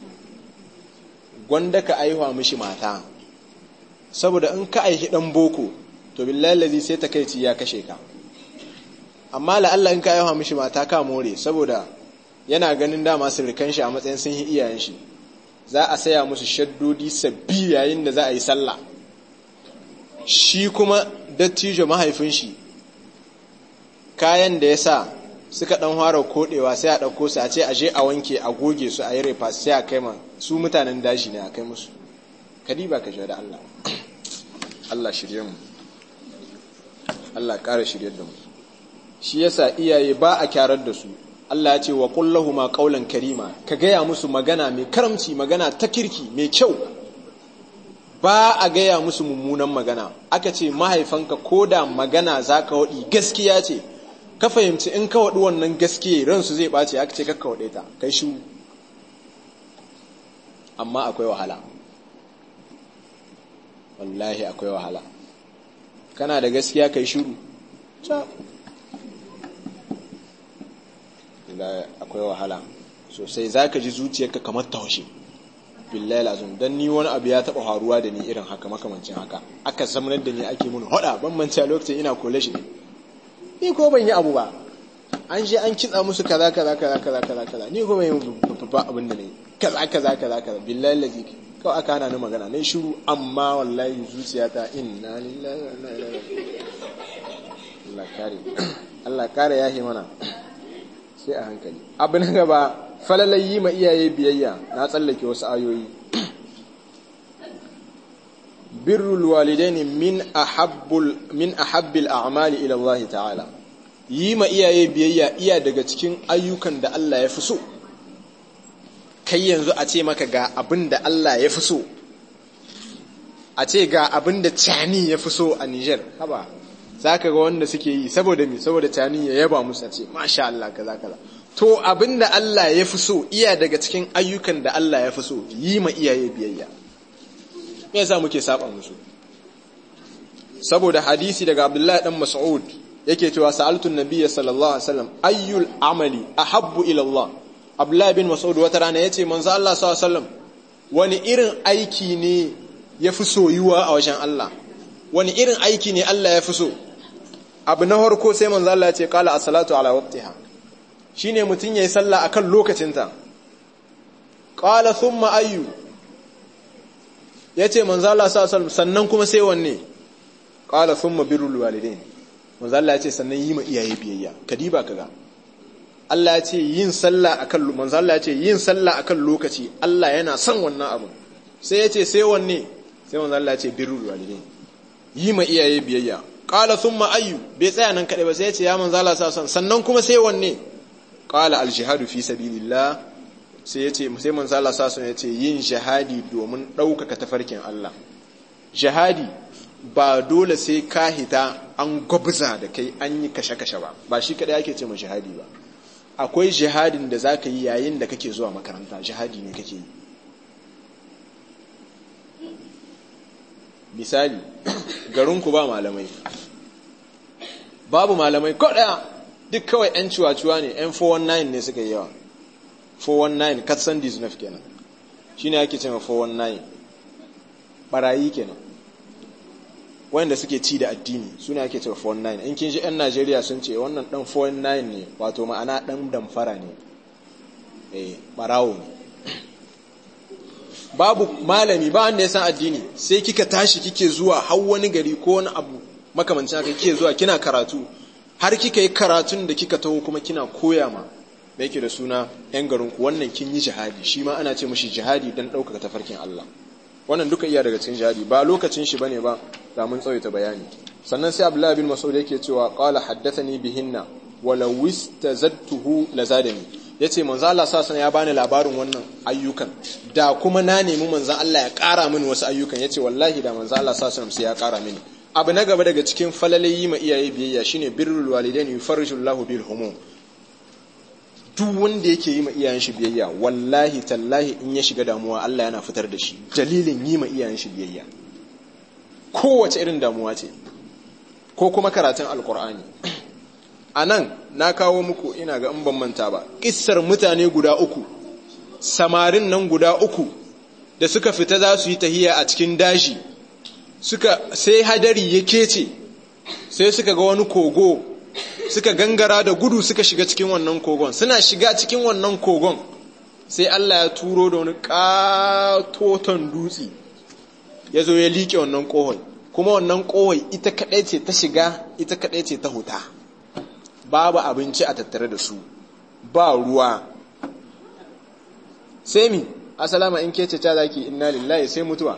gwanda ka aihuwa mishi mata, saboda in ka aihi ɗan boko to billahi lazi sai takeici ya kashe ka. Amma la'alla in ka aihuwa mishi mata ka more, saboda yana ganin dama sirrikan shi a matsayin sun yi iyayen shi, za a saya musu shaddodi sabbi yayin da za a yi sallah. Shi kuma dattijo mahaifin shi, kayan da ya sa suka dan fara kodewa sai a dauko su a ce aje a wanke a goge su a yi refa, sai a kai ma su mutanen daji ne a kai musu. Kadiba ka da Allah. Allah shirye mu, Allah ƙara shirye da mu. Shi yasa iyaye ba a kyarar da su. Allah ya ce wa qul lahumu qawlan karima, ka gaya musu magana mai karamci, magana ta kirki mai kyau. Ba a gaya musu mummunan magana. Aka ce mahaifanka koda magana zaka wadi gaskiya ce, ka fahimci in ka waɗi wannan gaskiya ransu zai ɓace, aka ce kakka waɗe ta, kai shi. Amma akwai wahala, wallahi akwai wahala. Kana da gaskiya kai shiru, akwai wahala sosai. Za ka ji zuciyarka kamar taushe, billahi lazim. Dan ni wani abu ya taɓa haruwa da ni irin haka, makamancin haka. Aka zamanar da ni ake mun hoda, ban manta lokacin ina kole shi ne. Ni ko ban yi abu ba, an je an kitsa musu kaza, ni ko ban yi babba abin da ne, kaza, billahi lazi. Kawai aka hana ni magana, na shiru. Amma wallahi zuciyata, inna lillahi wa inna ilaihi raji'un. Allah kare yahi mana, sai a hankali. Abu na gaba, falalai yi ma iyaye biyayya. Na tsallake wasu ayoyi. Birrul walidaini min ahabbil a'mali ila Allah ta'ala. Yi ma iyaye biyayya iya daga cikin ayyukan da Allah ya fi so. Kai yanzu a ce maka ga abin da Allah ya fi so, a ce ga abin da Cani ya fi so a Niger, haba za ka ga wanda suke yi saboda Cani ya yaba musu, a ce masha Allah kaza. To abin da Allah ya fi so iya daga cikin ayyukan da Allah ya fi so, yi ma iyaye biyayya. Me yasa muke saba musu? saboda hadisi daga Abdullahi dan Mas'ud yake cewa sa'altu an-nabiyya sallallahu alaihi wasallam ayyul amali ahabbu ila Allah. Abdullahi bin Mas'ud wata rana yace manzo Allah sallallahu alaihi wasallam wani irin aiki ne yafi soyuwa a wajen Allah, wani irin aiki ne Allah yafi so? Abu na farko sai manzo Allah ya ce qala as-salatu ala waqtiha, shine mutun yayi sallah akan lokacinta. Qala thumma ayyu, yace manzo Allah sallallahu alaihi wasallam sannan kuma sai wanne? Qala thumma birrul walidain, manzo Allah ya ce sannan yi ma iyaye biyayya. Kadiba kaga Allah ya ce yin sallah akan manzo Allah ya ce yin sallah akan lokaci, Allah yana son wannan abu. Sai ya ce sai wanne? Sai manzo Allah ya ce birrul walidain, yi ma iyaye biyayya. Qala thumma ayyu, bai tsaya nan kadai ba, sai ya ce ya manzo Allah sallallahu alaihi wasallam sannan kuma sai wanne? Qala al jihadu fi sabilillah, sai ya ce sai manzo Allah sallallahu alaihi wasallam ya ce yin jihadi domin daukaka tafarkin Allah. Jihadi ba dole sai ka hita an gwabza da kai an yi kashe-kashe ba shi kadai ake ce ma jihadi ba. Akwai jihadin da za ka yi yayin da kake zuwa makaranta, jihadi ne kake yi. Misali, garinku ba malamai, babu malamai ko ɗaya, duk kawai 'yan ciwa-ciwa ne, 'yan 419 ne suka yi yawa. 419 katsan dizinaf kenan, shi ne ake ce ma 419 barayi kenan, wanda suke ci da addini su ne ake cewa 419. In kin ji 'yan Najeriya sun ce wannan dan 419 ne, wato ma'ana dan damfara ne, barawo ne. Babu malami, ba wanda ya san addini, sai kika tashi kike zuwa har wani gari ko wani abu makamancin haka, kike zuwa kina karatu, har kika yi karatun da kika taho kuma kina koya ma da yake da suna 'yan garinku, wannan kin yi jihadi. Shi ma ana ce mashi jihadi don ɗaukaka tafarkin Allah. Wannan duka iya daga cikin jihadi, ba lokacin shi bane ba, da mun tsawaita bayani. Sannan sai Abdullah bin Mas'ud yake cewa qala haddathani bihinna wala wistazadtuhu lazadani, yace manzo Allah sallallahu ya bani labarin wannan ayyukan, da kuma na nemi manzo Allah ya ƙara mini wasu ayyukan, yace wallahi da manzo Allah sallallahu sai ya ƙara mini. Abu na gaba daga cikin falalayi ma iyaye biyayya shine birrul walidain yufarrijullahu bil humum. Duk wanda yake yi ma iyayen shi biyayya, wallahi tallahi in ya shiga damuwa Allah yana fitar da shi dalilin yi ma iyayen shi biyayya, kowace irin damuwa ce, ko kuma karatun alkur'ani. A nan na kawo muku, ina ga in ban manta ba, kissar mutane guda uku, samarin nan guda uku da suka fita za su yi tahiya a cikin daji, sai hadari ya kece, sai suka ga wani kogo, suka gangara da gudu suka shiga cikin wannan kogon. Suna shiga cikin wannan kogon sai Allah ya turo da wani katoton dutse ya zo ya liƙe wannan ƙohon, kuma wannan ƙohon ita kaɗai ce ta shiga, ita kaɗai ce ta huta, babu abinci a tattare da su, ba ruwa. Sai mi asalama in kece ta zaki inna lillahi, sai mutuwa.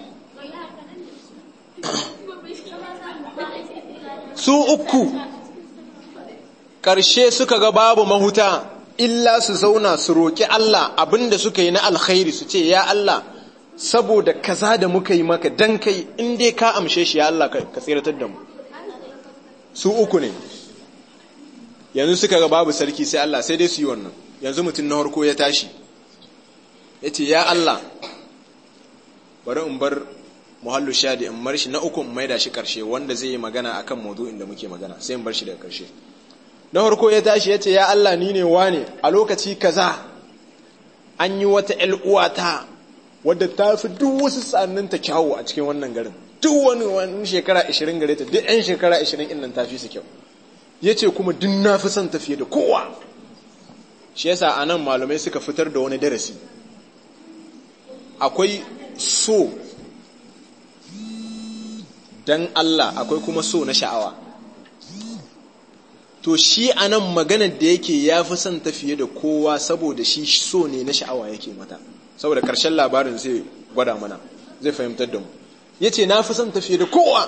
Su uku ƙarshe suka ga babu mahuta illa su zauna su roƙi Allah abinda suka yi na alkhairi, su ce ya Allah saboda kaza da muka yi maka dan kai, in dai ka amshe shi ya Allah ka tsiratar da mu. Su uku ne. Yanzu suka ga babu sarki sai Allah, sai dai su yi wannan. Yanzu mutum na harko ya tashi ya ce ya Allah bari in bar muhallu shadi in mar shi na uku in maida shi ƙarshe, wanda zai yi magana akan maudu'in da muke magana, sai in bar shi daga ƙarshe. Na farko ya tashi ya ce ya Allah ni ne wane, a lokaci kaza an yi wata uwata wadda ta fi duk wasu tsanninta kyawu a cikin wannan garin, duk wani shekara 20 gare ta, duk 'yan shekara 20 innan ta fi su kyau. Ya ce kuma duk na fi son tafiye da kowa. Shi yasa a nan malamai suka fitar da wani darasi. Akwai so dan Allah, akwai kuma so na sha'awa. To shi a nan maganar da yake ya fi son tafiye da kowa saboda shi so ne na sha'awa yake mata, saboda ƙarshen labarin zai gwada mana, zai fahimtar da mu. Ya ce na fi son tafiye da kowa,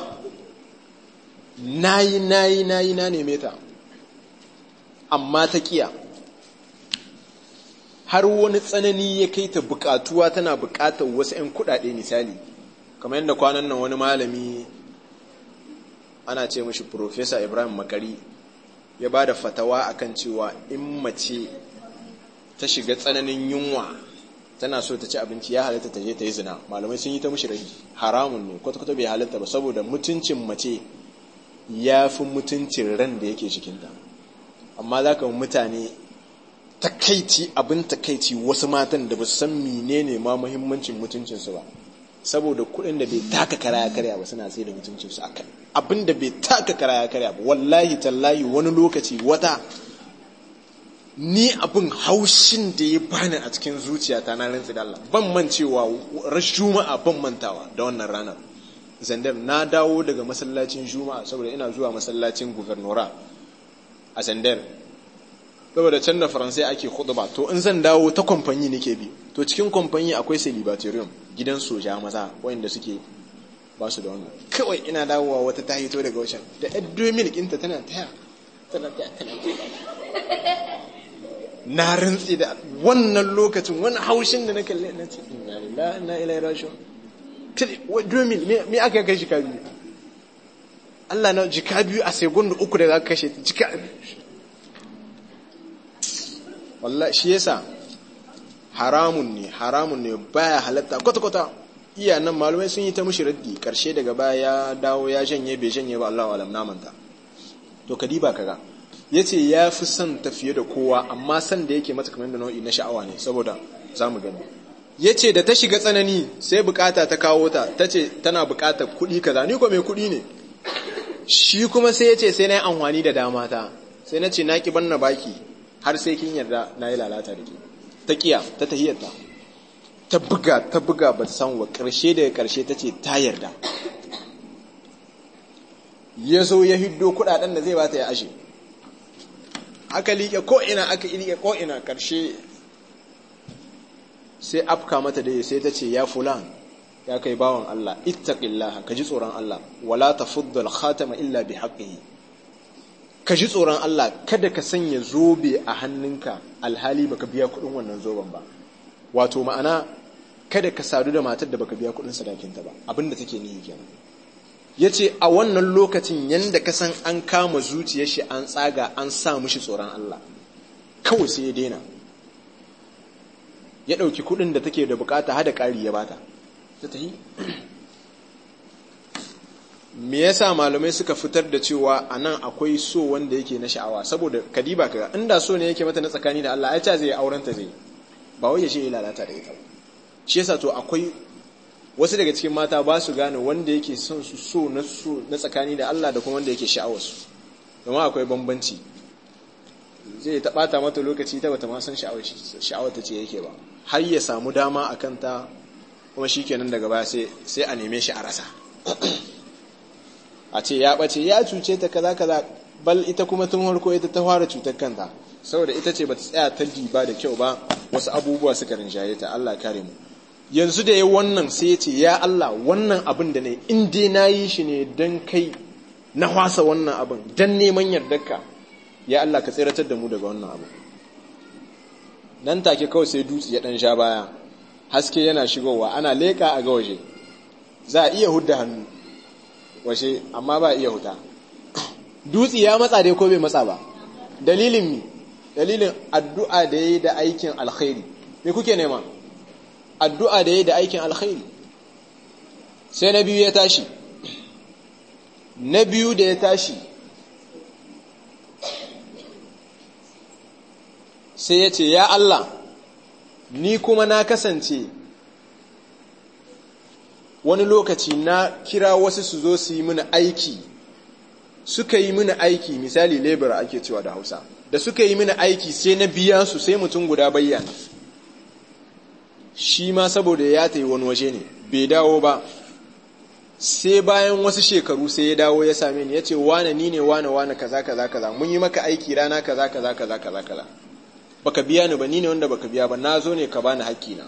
na neme ta amma ta kiya, har wani tsanani ya kai ta bukatuwa, tana bukatar wasu 'yan kudade. Misali kamar yadda kwanan nan wani malami ana ce mashi Professor Ibrahim Makari ya ba da fatawa akan cewa in mace ta shiga tsananin yunwa tana so ta ci abinci ya halatta ta je ta yi zina, malamai sun yi ta mushi rahi, haramun ne kwata-kwata bai halatta ba, saboda mutuncin mace ya fi mutuncin ran da yake cikinta. Amma za ka mutane takaici, abin takaici, wasu matan da ba su san menene ma muhimmancin mutuncinsu ba, saboda kuɗin da bai taka kara ya karya ba suna sai da mutuncinsu akan abin da bai taka kara ya karya ba. Wallahi tallahi wani lokaci wata ni abin haushin da ya bani a cikin zuciyata na rantsi da Allah, ban mancewa Juma'a, ban mantawa da wannan ranar. Zandar na dawo daga masallacin Juma'a, saboda ina zuwa masallacin gubernora a Zandar, saboda can da Faransai ake khutba, to in zan dawo ta kamfani nake bi, to cikin kamfani akwai celibatorium, gidan soja maza wanda suke ba su da wannan. Kawai ina dawowa wata ta hito daga wajen da $2000 ɗinta tana taya na rantsi da wannan lokacin, wani haushin da na kalle na ce inna lillahi inna ilaihi raji'un. $2000 me aka kai jika biyu? Allah na jika biyu a segundu 3 da za ka kashe jika. Wallahi shi yasa haramun ne baya halatta kwata-kwata. Iya nan malumai sun yi ta mushi raddi, karshe daga baya ya dawo ya janye bai janye ba, Allahu alam, namanta. To kadiba kaga yace ya fi son tafiye da kowa, amma san da yake mata kamar da nau'i na sha'awa ne, saboda zamu gani. Yace da ta shiga tsanani sai bukata ta kawo ta, tace tana bukatar kuɗi kaza, ni ko mai kuɗi ne. Shi kuma sai yace sai na yi amfani da dama ta, sai na ce na ki banna baki har sai kin yarda na yi lalata da ke. Ta kiya, ta tahiyarta, ta buga ba ta samu ba, karshe daga karshe ta ce ta yarda. Ya so ya hiddo kuɗaɗen da zai bata ya ashe, aka liƙe ko'ina ƙarshe sai afka mata da sai ta ce ya fulan, ya kai bawan Allah, ittaqillaha, ka ji tsoron Allah, wala tafuddal khatama illa bi haqqihi, ka ji tsoron Allah, kada ka sanya zobe a hannunka alhali baka biya kuɗin wannan zoben ba. Wato ma'ana kada ka sadu da matar da baka biya kuɗin sadakinta ba, abinda take nihi kenan. Yace a wannan lokacin yanda ka san an kama zuciyar shi an tsaga an sa mishi tsoron Allah, kawai sai ya daina, ya ɗauki kuɗin da take da bukata hada ƙari ya bata ta tahi. Me yasa malamai suka fitar da cewa anan akwai so wanda yake na sha'awa? Saboda kadiba kaga inda so ne yake mata na tsakani da Allah, ai ta zai aurenta zai, ba wai ya ce ya lalata da ita ba. Shi yasa to akwai wasu daga cikin mata ba su gane wanda yake son su so na tsakani da Allah da kuma wanda yake sha'awarsu, domin akwai bambanci. Zai taɓata mata lokaci ta bata ma san sha'awar ta ce yake ba, har ya samu dama a kanta, kuma shi kenan daga baya sai a neme shi a rasa. A ce ya ɓace, ya cuce ta kaza kaza, bal ita kuma tun harko ita ta fara cutar kanta, saboda ita ce bata tsaya ta diba da kyau ba, wasu abubuwa suka rinjaye ta. Allah kare mu. Yanzu da ya wannan sai ya ce ya Allah, wannan abin da ne in dai na yi shi ne don kai, na hwasa wannan abin don neman yardarka, ya Allah ka tsiratar da mu daga wannan abin. Nan take kawai sai dutse ya dan sha baya, haske yana shigowa, ana leka a ga waje, za a iya hudda hannu washe, amma ba iya huta. Dutse ya matsa dai ko bai matsa ba? Dalilin mi? Dalilin addu'a da yayi da aikin alkhairi. Me kuke nema? Addu'a da yayi da aikin alkhairi. Sai na biyu ya tashi. Na biyu da ya tashi sai ya ce ya Allah, ni kuma na kasance wani lokaci na kira wasu su zo su yi mini aiki, suka yi mini aiki, misali labor ake cewa da Hausa, da suka yi mini aiki sai na biya su, sai mutum guda bayyana, shi ma saboda ya tayi wani waje ne bai dawo ba, sai bayan wasu shekaru sai ya dawo ya same ni ya ce wane ni ne wane kaza kaza kaza, mun yi maka aiki rana kaza kaza kaza kaza kaza, baka biya ni ba, ni ne wanda baka biya ba, na zo ne ka bani haƙƙina.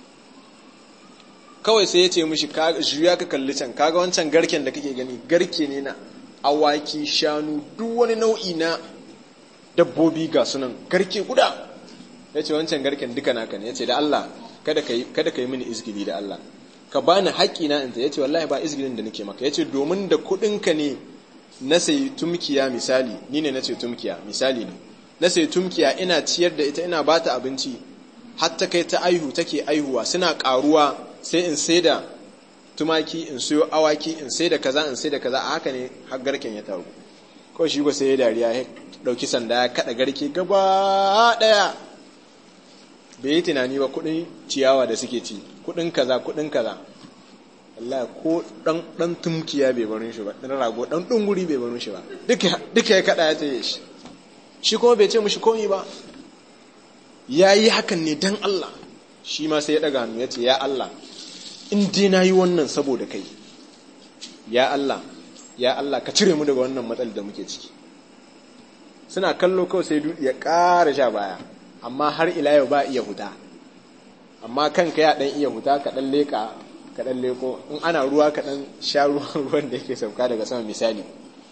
Kawai sai ya ce mishi juya ka kalli can, kaga wancan garken da kake gani garke ne na awaki, shanu, duk wani nau'i na dabbobi ga sunan garke guda. Ya ce wancan garken duka naka ne. Ya ce da Allah kada ka yi mini izgili da Allah, ka bani haƙƙina in ta. Ya ce wallahi ba izgilin da nake maka. Ya ce domin da kuɗinka ne na sayi tumkiya, misali ni ne na ce tumkiya misali ne, na sayi tumkiya ina ciyar da ita ina bata abinci, hatta kai ta take aihuwa suna karuwa sai in sai da tumaki in sayo awaki in sai da kaza a haka ne har garken ya taru kawai shi sai ya dariya ya dauki sanda ya kada garke gaba daya bai yi tunani ba kudin ciyawa da suke ci kudin kaza Allah ko dan tumkiya bai barin shi ba dan rago dan dunguri bai barin shi ba duka ya kada ya taye shi kuma bai ce mushi komai ba yayi hakan ne dan Allah shi ma sai ya daga hannu ya ce ya Allah in dai nayi wannan saboda kai ya Allah ka cire mu daga wannan matsalar da muke ciki suna kallo kawai sai dudi ya ƙara sha baya amma har ila yau ba iya huta amma kanka ya dan iya huta ka dan leka ka dan leko in ana ruwa ka dan sha ruwan da yake sauka daga sama misali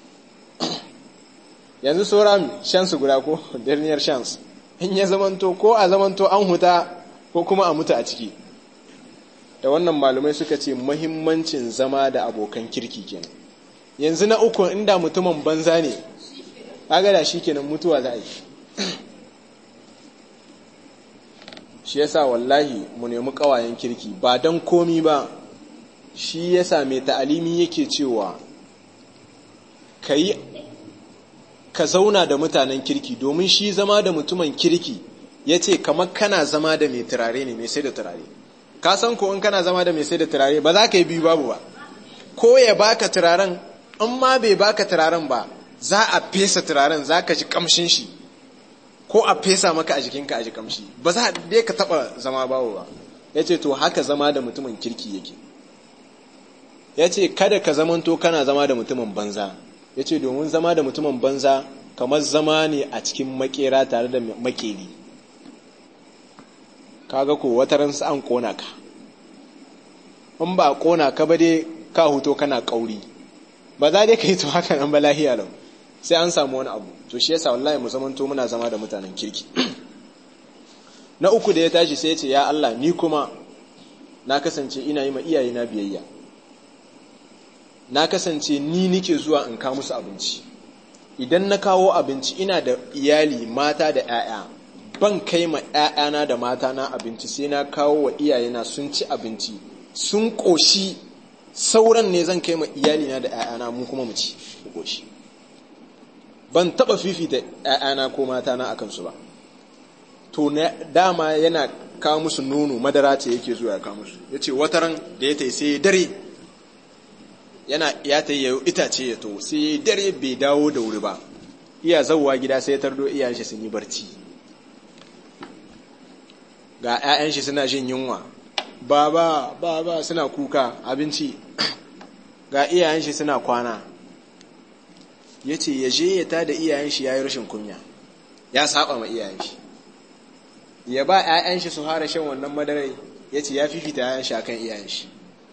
yanzu sauran chance guda ko dernier chance in ya zamanto ko a zamanto an huta ko kuma a mutu a ciki da wannan malumai suka ce muhimmancin zama da abokan kirki kenan yanzu na uku inda mutumin banza ne kaga da shikenan mutuwa za a yi shi yasa wallahi mu nemi kawayen kirki ba dan komi ba shi yasa mai ta'alimi yake cewa ka zauna da mutanen kirki domin shi zama da mutumin kirki yace kamar kana zama da mai turare ne mai sai da turare ka san ko in kana zama da mai sai da turare ba za ka yi biyu babu ba ko ya baka turaren in ma bai baka turaren ba za a fesa turaren za ka ji kamshin shi ko a fesa maka a jikinka a ji kamshi ba za dai ka taba zama bawo ba yace to haka zama da mutumin kirki yake yace kada ka zamanto kana zama da mutumin banza yace domin zama da mutumin banza kamar zama ne a cikin makera tare da makeri kaga ko wataran su an kona ka in ba a kona ka ba dai ka huto kana kauri ba za dai ka yi to haka nan ba lahiya lau sai an samu wani abu to shi yasa wallahi mu zamanto muna zama da mutanen kirki na uku da ya tashi sai ya ce ya Allah ni kuma na kasance ina yi ma iyayena biyayya na kasance ni nike zuwa in kawo musu abinci idan na kawo abinci ina da iyali mata da 'ya'ya ban kai ma 'ya'yana da mata na abinci sai na kawo wa iyayena sun ci abinci sun koshi sauran ne zan kai ma iyalina da 'ya'yana mu kuma mu ci mu koshi ban taba fifita ƴaƴana ko matana akan su ba to dama yana kawo musu nono madara ce yake zuwa ya kawo musu yace wataran da ya tai sai dare ya tai yayo itace ya to sai dare bai dawo da wuri ba iya zawwa gida sai ya tardo iyayen shi sun yi barci ga ƴaƴan shi suna jin yunwa baba suna kuka abinci ga iyayen shi suna kwana ya ce ya je ya tada iyayen shi ya yi rashin kunya ya saba ma iyayen shi ya ba 'ya'yan shi su fara shan wannan madarai ya ce ya fifita 'ya'yan shi akan iyayen shi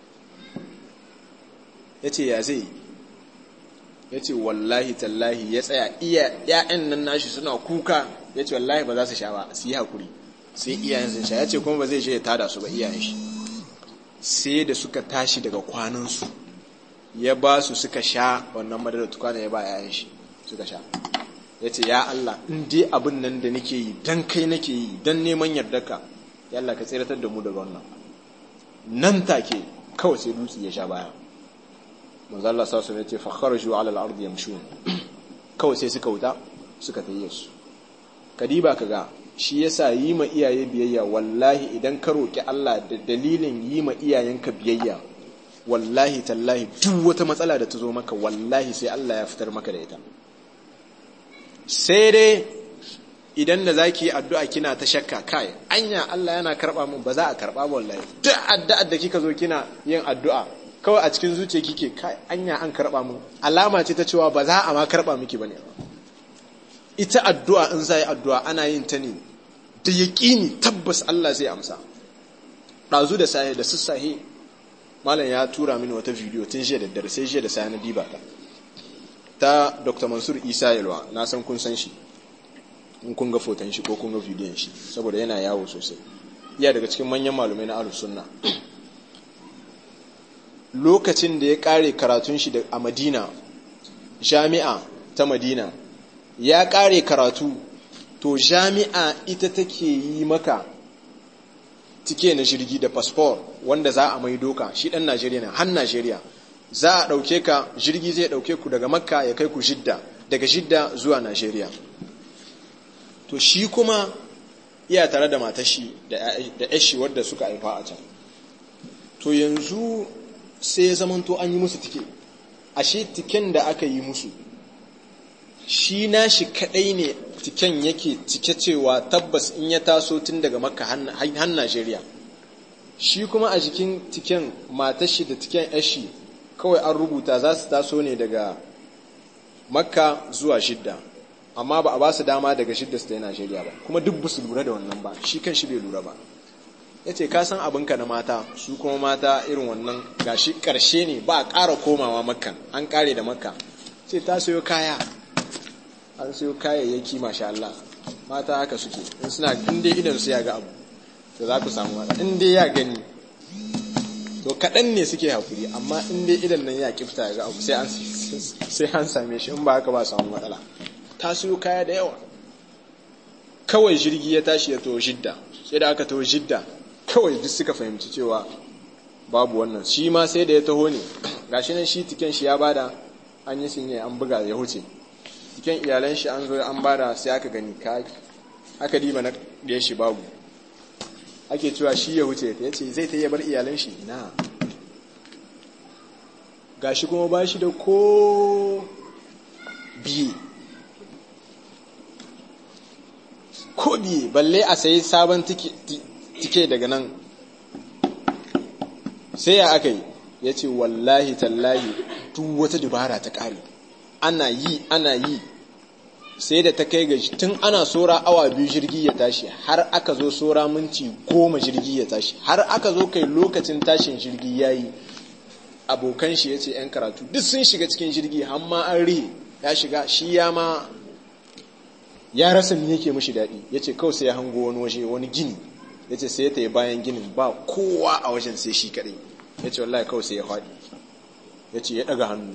ya ce ya zai ya ce wallahi tallahi ya tsaya 'ya'yan nan nashi suna kuka ya ce wallahi ba za su sha ba su yi haƙuri sai iyayen sun sha ya ce kuma ba zai je ya tada su ba iyayen shi sai da suka tashi daga kwanansu ya ba su suka sha wannan madarar tukwana ya ba yayan shi suka sha ya ce ya Allah in dai abin nan da nake yi dan kai nake yi dan neman yardarka ya Allah ka tsiratar da mu daga wannan nan take kawai sai dutse ya sha baya manzo Allah sallallahu alaihi wasallam ya ce fa kharaju ala al-ardi yamshun kawai sai suka wuta suka tayi su kadiba kaga shi yasa yi ma iyaye biyayya wallahi idan ka roki Allah da dalilin yi ma iyayenka biyayya wallahi tallahi duk wata matsala da ta zo maka wallahi sai Allah ya fitar maka da ita sai dai idan da zaki yi addu'a kina ta shakka kai anya Allah yana karba mun ba za a karba ba wallahi duk addu'ar da kika zo kina yin addu'a kawai a cikin zuciya kike kai anya an karba mun alama ce ta cewa ba za a ma karba miki bane ita addu'a in zai addu'a ana yin ta ne da yaqini tabbas Allah zai amsa dazu da sahi da sassahe malam ya tura mini wata bidiyo tun jiya da dare sai jiya da sai na diba ta Dr. Mansur Isa Yalwa na san kun san shi in kun ga foton shi ko kun ga bidiyon shi saboda yana yawo sosai iya daga cikin manyan malumai na Ahlus Sunna lokacin da ya kare karatun shi a Madina jami'a ta Madina ya kare karatu to jami'a ita take yi maka tike na jirgi da passport wanda za a mai doka shi dan Najeriya ne har Najeriya za a dauke ka jirgi zai dauke ku daga Makka ya kai ku Jidda daga Jidda zuwa Najeriya to shi kuma iya tare da matashi da yashi wadda suka haifa a can to yanzu sai ya zamanto an yi musu tike ashe tiken da aka yi musu shi nashi kadai ne tiken yake cike cewa tabbas in ya taso tun daga Makka har Najeriya shi kuma a jikin tiken matashi da tiken yashi kawai an rubuta za su taso ne daga Makka zuwa Jidda amma ba a ba su dama daga Jidda su ta Najeriya ba kuma duk ba su lura da wannan ba shi kan shi bai lura ba ya ce ka san abinka na mata su kuma mata irin wannan gashi karshe ne ba a ƙara komawa Makka an ƙare da Makka ce ta sayo kaya an sayo kayayyaki masha Allah mata haka suke in suna inda idan su ya ga abu to za ku samu wata inda ya gani to kaɗan ne suke hakuri amma inda idan nan ya kifta ya ga abu sai an same shi in ba haka ba samu matsala ta sayo kaya da yawa kawai jirgi ya tashi ya to Jidda sai da aka to Jidda kawai duk suka fahimci cewa babu wannan shi ma sai da ya taho ne gashi nan shi tiken shi ya bada an yi sinye an buga ya huce cikin iyalan shi an zo an bada sai aka gani aka diba na da shi babu ake cewa shi ya huce ya ce zai ta yi bar iyalan shi na gashi kuma ba shi da ko biye balle a sayi sabon tike daga nan sai ya aka yi ya ce wallahi tallahi duk wata dubara ta ƙare ana yi sai da ta kai ga tun ana sora awa 2 jirgi ya tashi har aka zo sora minti 10 jirgi ya tashi har aka zo kai lokacin tashin jirgi yayi abokan shi yace yan karatu duk sun shiga cikin jirgi amma an rihe ya shiga shi ya rasa me yake mishi dadi yace kawai sai ya hango wani waje wani gini yace sai ya tayi bayan ginin ba kowa a wajen sai shi kadai yace wallahi kawai sai ya fadi yace ya daga hannu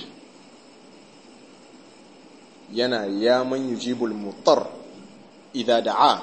yana ya man yujibul mutar idza da'a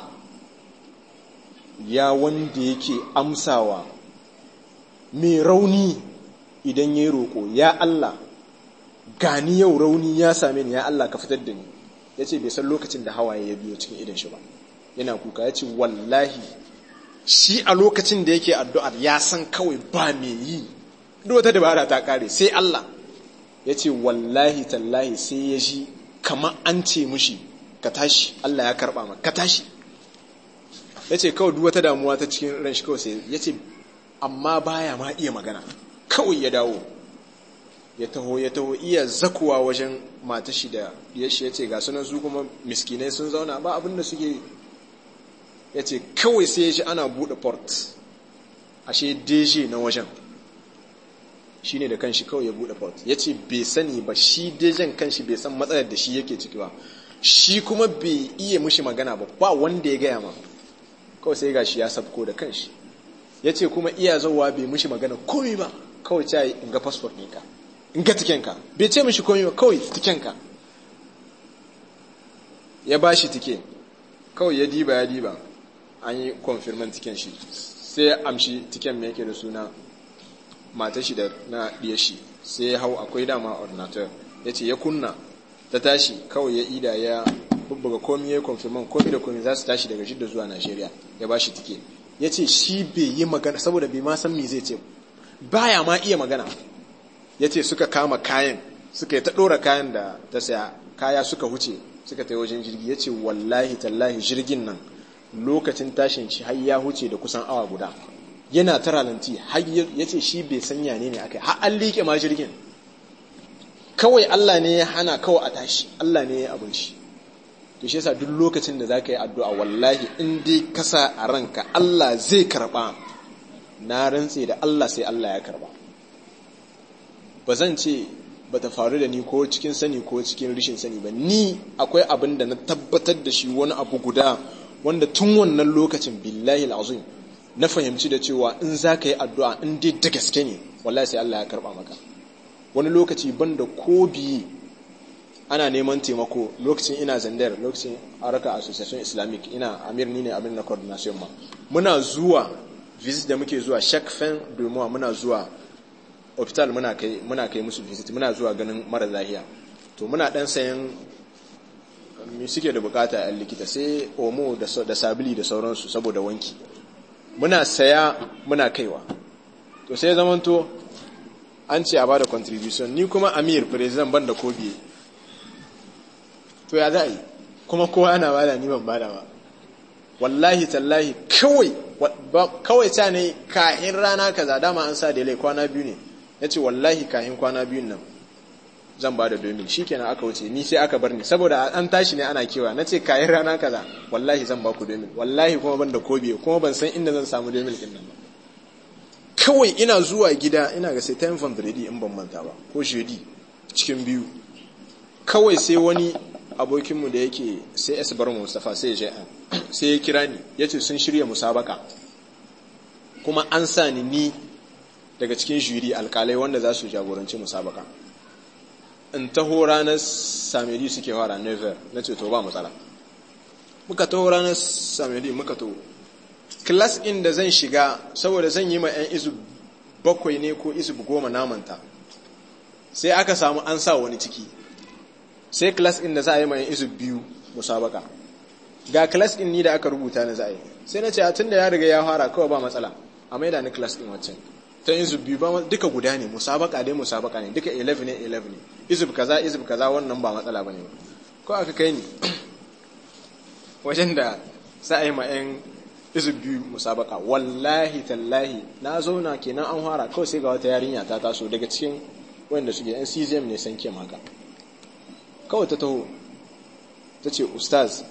ya wanda yake amsawa mai rauni idan yayi roko ya Allah gani yau rauni ya same ni ya Allah ka fitar da ni yace bai san lokacin da hawaye ya biyo cikin idan shi ba yana kuka yace wallahi shi a lokacin da yake addu'ar ya san kawai ba me yi duk wata dabara ta kare sai Allah yace wallahi tallahi sai ya ji kamar an ce mushi ka tashi Allah ya karba maka ka tashi yace kawai duk wata damuwa ta cikin ran shi kawai sai yace amma baya ma iya magana kawai ya dawo ya taho iya zakuwa wajen matar shi da yashi yace ga sunan su kuma miskinai sun zauna ba abin da suke yace kawai sai ya ji ana bude port ashe deje na wajen shine da kanshi kawai ya bude port yace bai sani ba shi dejen kanshi bai san matsalar da shi yake ciki ba shi kuma bai iya mushi magana ba wanda ya gaya ma kawai sai gashi ya sabko da kanshi yace kuma iya zawa bai mushi magana komai ba kawai ta in ga passport ɗinka in ga tikenka bai ce mushi komai ba kawai tikenka ya bashi tike kawai ya diba an yi confirmant tiken shi sai ya amshi tiken mai yake da suna matar shi da na ɗiyar shi sai ya hau akwai dama ordinator ya ce ya kunna ta tashi kawai ya ida ya bubbuga komi ya yi confirmant komi da komi za su tashi daga Jidda zuwa Najeriya ya ba shi tike ya ce shi bai yi magana saboda bai ma san me zai ce baya ma iya magana ya ce suka kama kayan suka yi ta ɗora kayan da ta saya kaya suka huce suka ta wajen jirgi ya ce wallahi tallahi jirgin nan lokacin tashin shi har ya huce da kusan awa guda yana tara lanti har ya ce shi bai sanya ne aka har an liƙe ma jirgin kawai Allah ne ya hana kawai a tashi Allah ne ya abin shi to shi yasa duk lokacin da zaka yi addu'a wallahi in dai ka sa a ranka Allah zai karba na rantse da Allah sai Allah ya karba ba zan ce ba ta faru da ni ko cikin sani ko cikin rishin sani ba ni akwai abin da na tabbatar da shi wani abu guda wanda tun wannan lokacin billahi alazim na fahimci da cewa in za ka yi addu'a in dai da gaske ne wallahi sai Allah ya karba maka wani lokaci banda ko biyi ana neman taimako lokacin ina zandar lokacin araka association islamic ina amir ni ne abin na coordination ma muna zuwa visit da muke zuwa shakfen domin muna zuwa hospital muna kai musu visit, muna zuwa ganin mara lafiya, to muna dan sayan me suke da bukata a likita, sai omo da sabili da sauransu saboda wanki, muna saya muna kaiwa. To sai zamanto an ce a bada contribution, ni kuma Amir president ban da kobiye, to ya za a yi kuma kowa ana bada ni ban bada ba. Wallahi tallahi kawai ta ne kahin rana kaza, dama an sa da lai kwana biyu ne, ya ce wallahi kahin kwana biyun nan zan bada domin, shi kenan aka wuce, ni sai aka bar ni saboda an tashi ne ana kewa, na ce kahin rana kaza wallahi zan baku domin, wallahi kuma ban da kobiye, kuma ban san inda zan samu domin din nan ba. Kawai ina zuwa gida, ina ga sai time vendredi in ban manta ba, ko jeudi cikin biyu, kawai sai wani abokinmu da yake sai S bar Mustafa sai ya kira ni, yace sun shirya musabaka kuma an sa ni daga cikin juri alkalai wanda za su jagoranci musabaka, in taho ranar samedi suke fara never, na ce to ba matsala. Muka taho ranar samedi, muka taho class in da zan shiga, saboda zan yi ma 'yan izu 7 ne ko izu 10 namanta, sai aka samu an sa wani ciki, sai class in da za a yi ma 'yan izu 2 musabaka, ga class in ni da aka rubuta na za a yi, sai na ce a tun da ya riga ya fara kawai ba matsala, a maida ni class in waccan ta izu 2 ba, duka guda ne, musabaka ne, duka 11 ne, izu kaza wannan ba matsala bane ba. Ko aka kai ni wajen da za a yi ma 'yan izu 2 musabaka, wallahi tallahi na zauna kenan an fara, kawai sai ga wata yarinya ta taso daga cikin wanda suke yan CZM ne san ke maka, kawai ta taho ta ce ustaz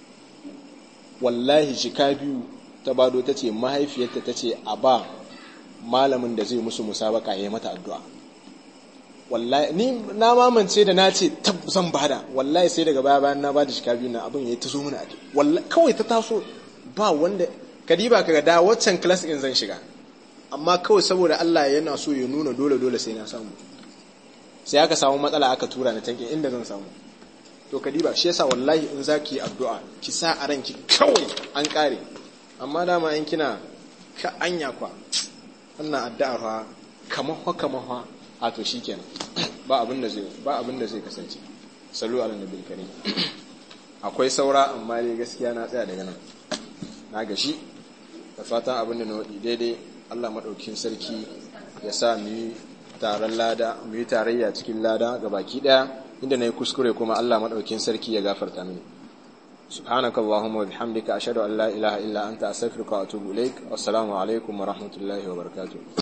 wallahi shika 2 ta bado, ta ce mahaifiyarta ta ce a ba malamin da zai musu musabaka ya yi mata addu'a. Wallahi ni na mamance da na ce zan bada, wallahi sai daga bayan na bada shika 2 na abin ya ta zo mana a wallahi kawai ta taso, ba wanda kadiba kaga da waccan class in zan shiga, amma kawai saboda Allah yana so ya nuna dole sai na samu, sai aka samu matsala aka tura ni tanke inda zan samu. To kadiba shi yasa wallahi in zaki addu'a ki sa a ranki kawai an kare, amma dama in kina ka anya kwa wannan addu'ar fa kamar a to shikenan ba abin da zai kasance. Sallu ala nabiyil karim. Akwai saura amma dai gaskiya na tsaya daga nan, na gashi da fatan abin da na wadi daidai Allah madaukakin sarki ya sa mu yi taron lada, mu yi tarayya cikin lada ga baki daya, inda nayi kuskure kuma Allah madaukakin sarki ya gafarta mini. subhanakallahumma wa bihamdika ashhadu an la ilaha illa anta astaghfiruka wa atubu ilaik. Assalamu alaikum wa rahmatullahi wa barakatuh.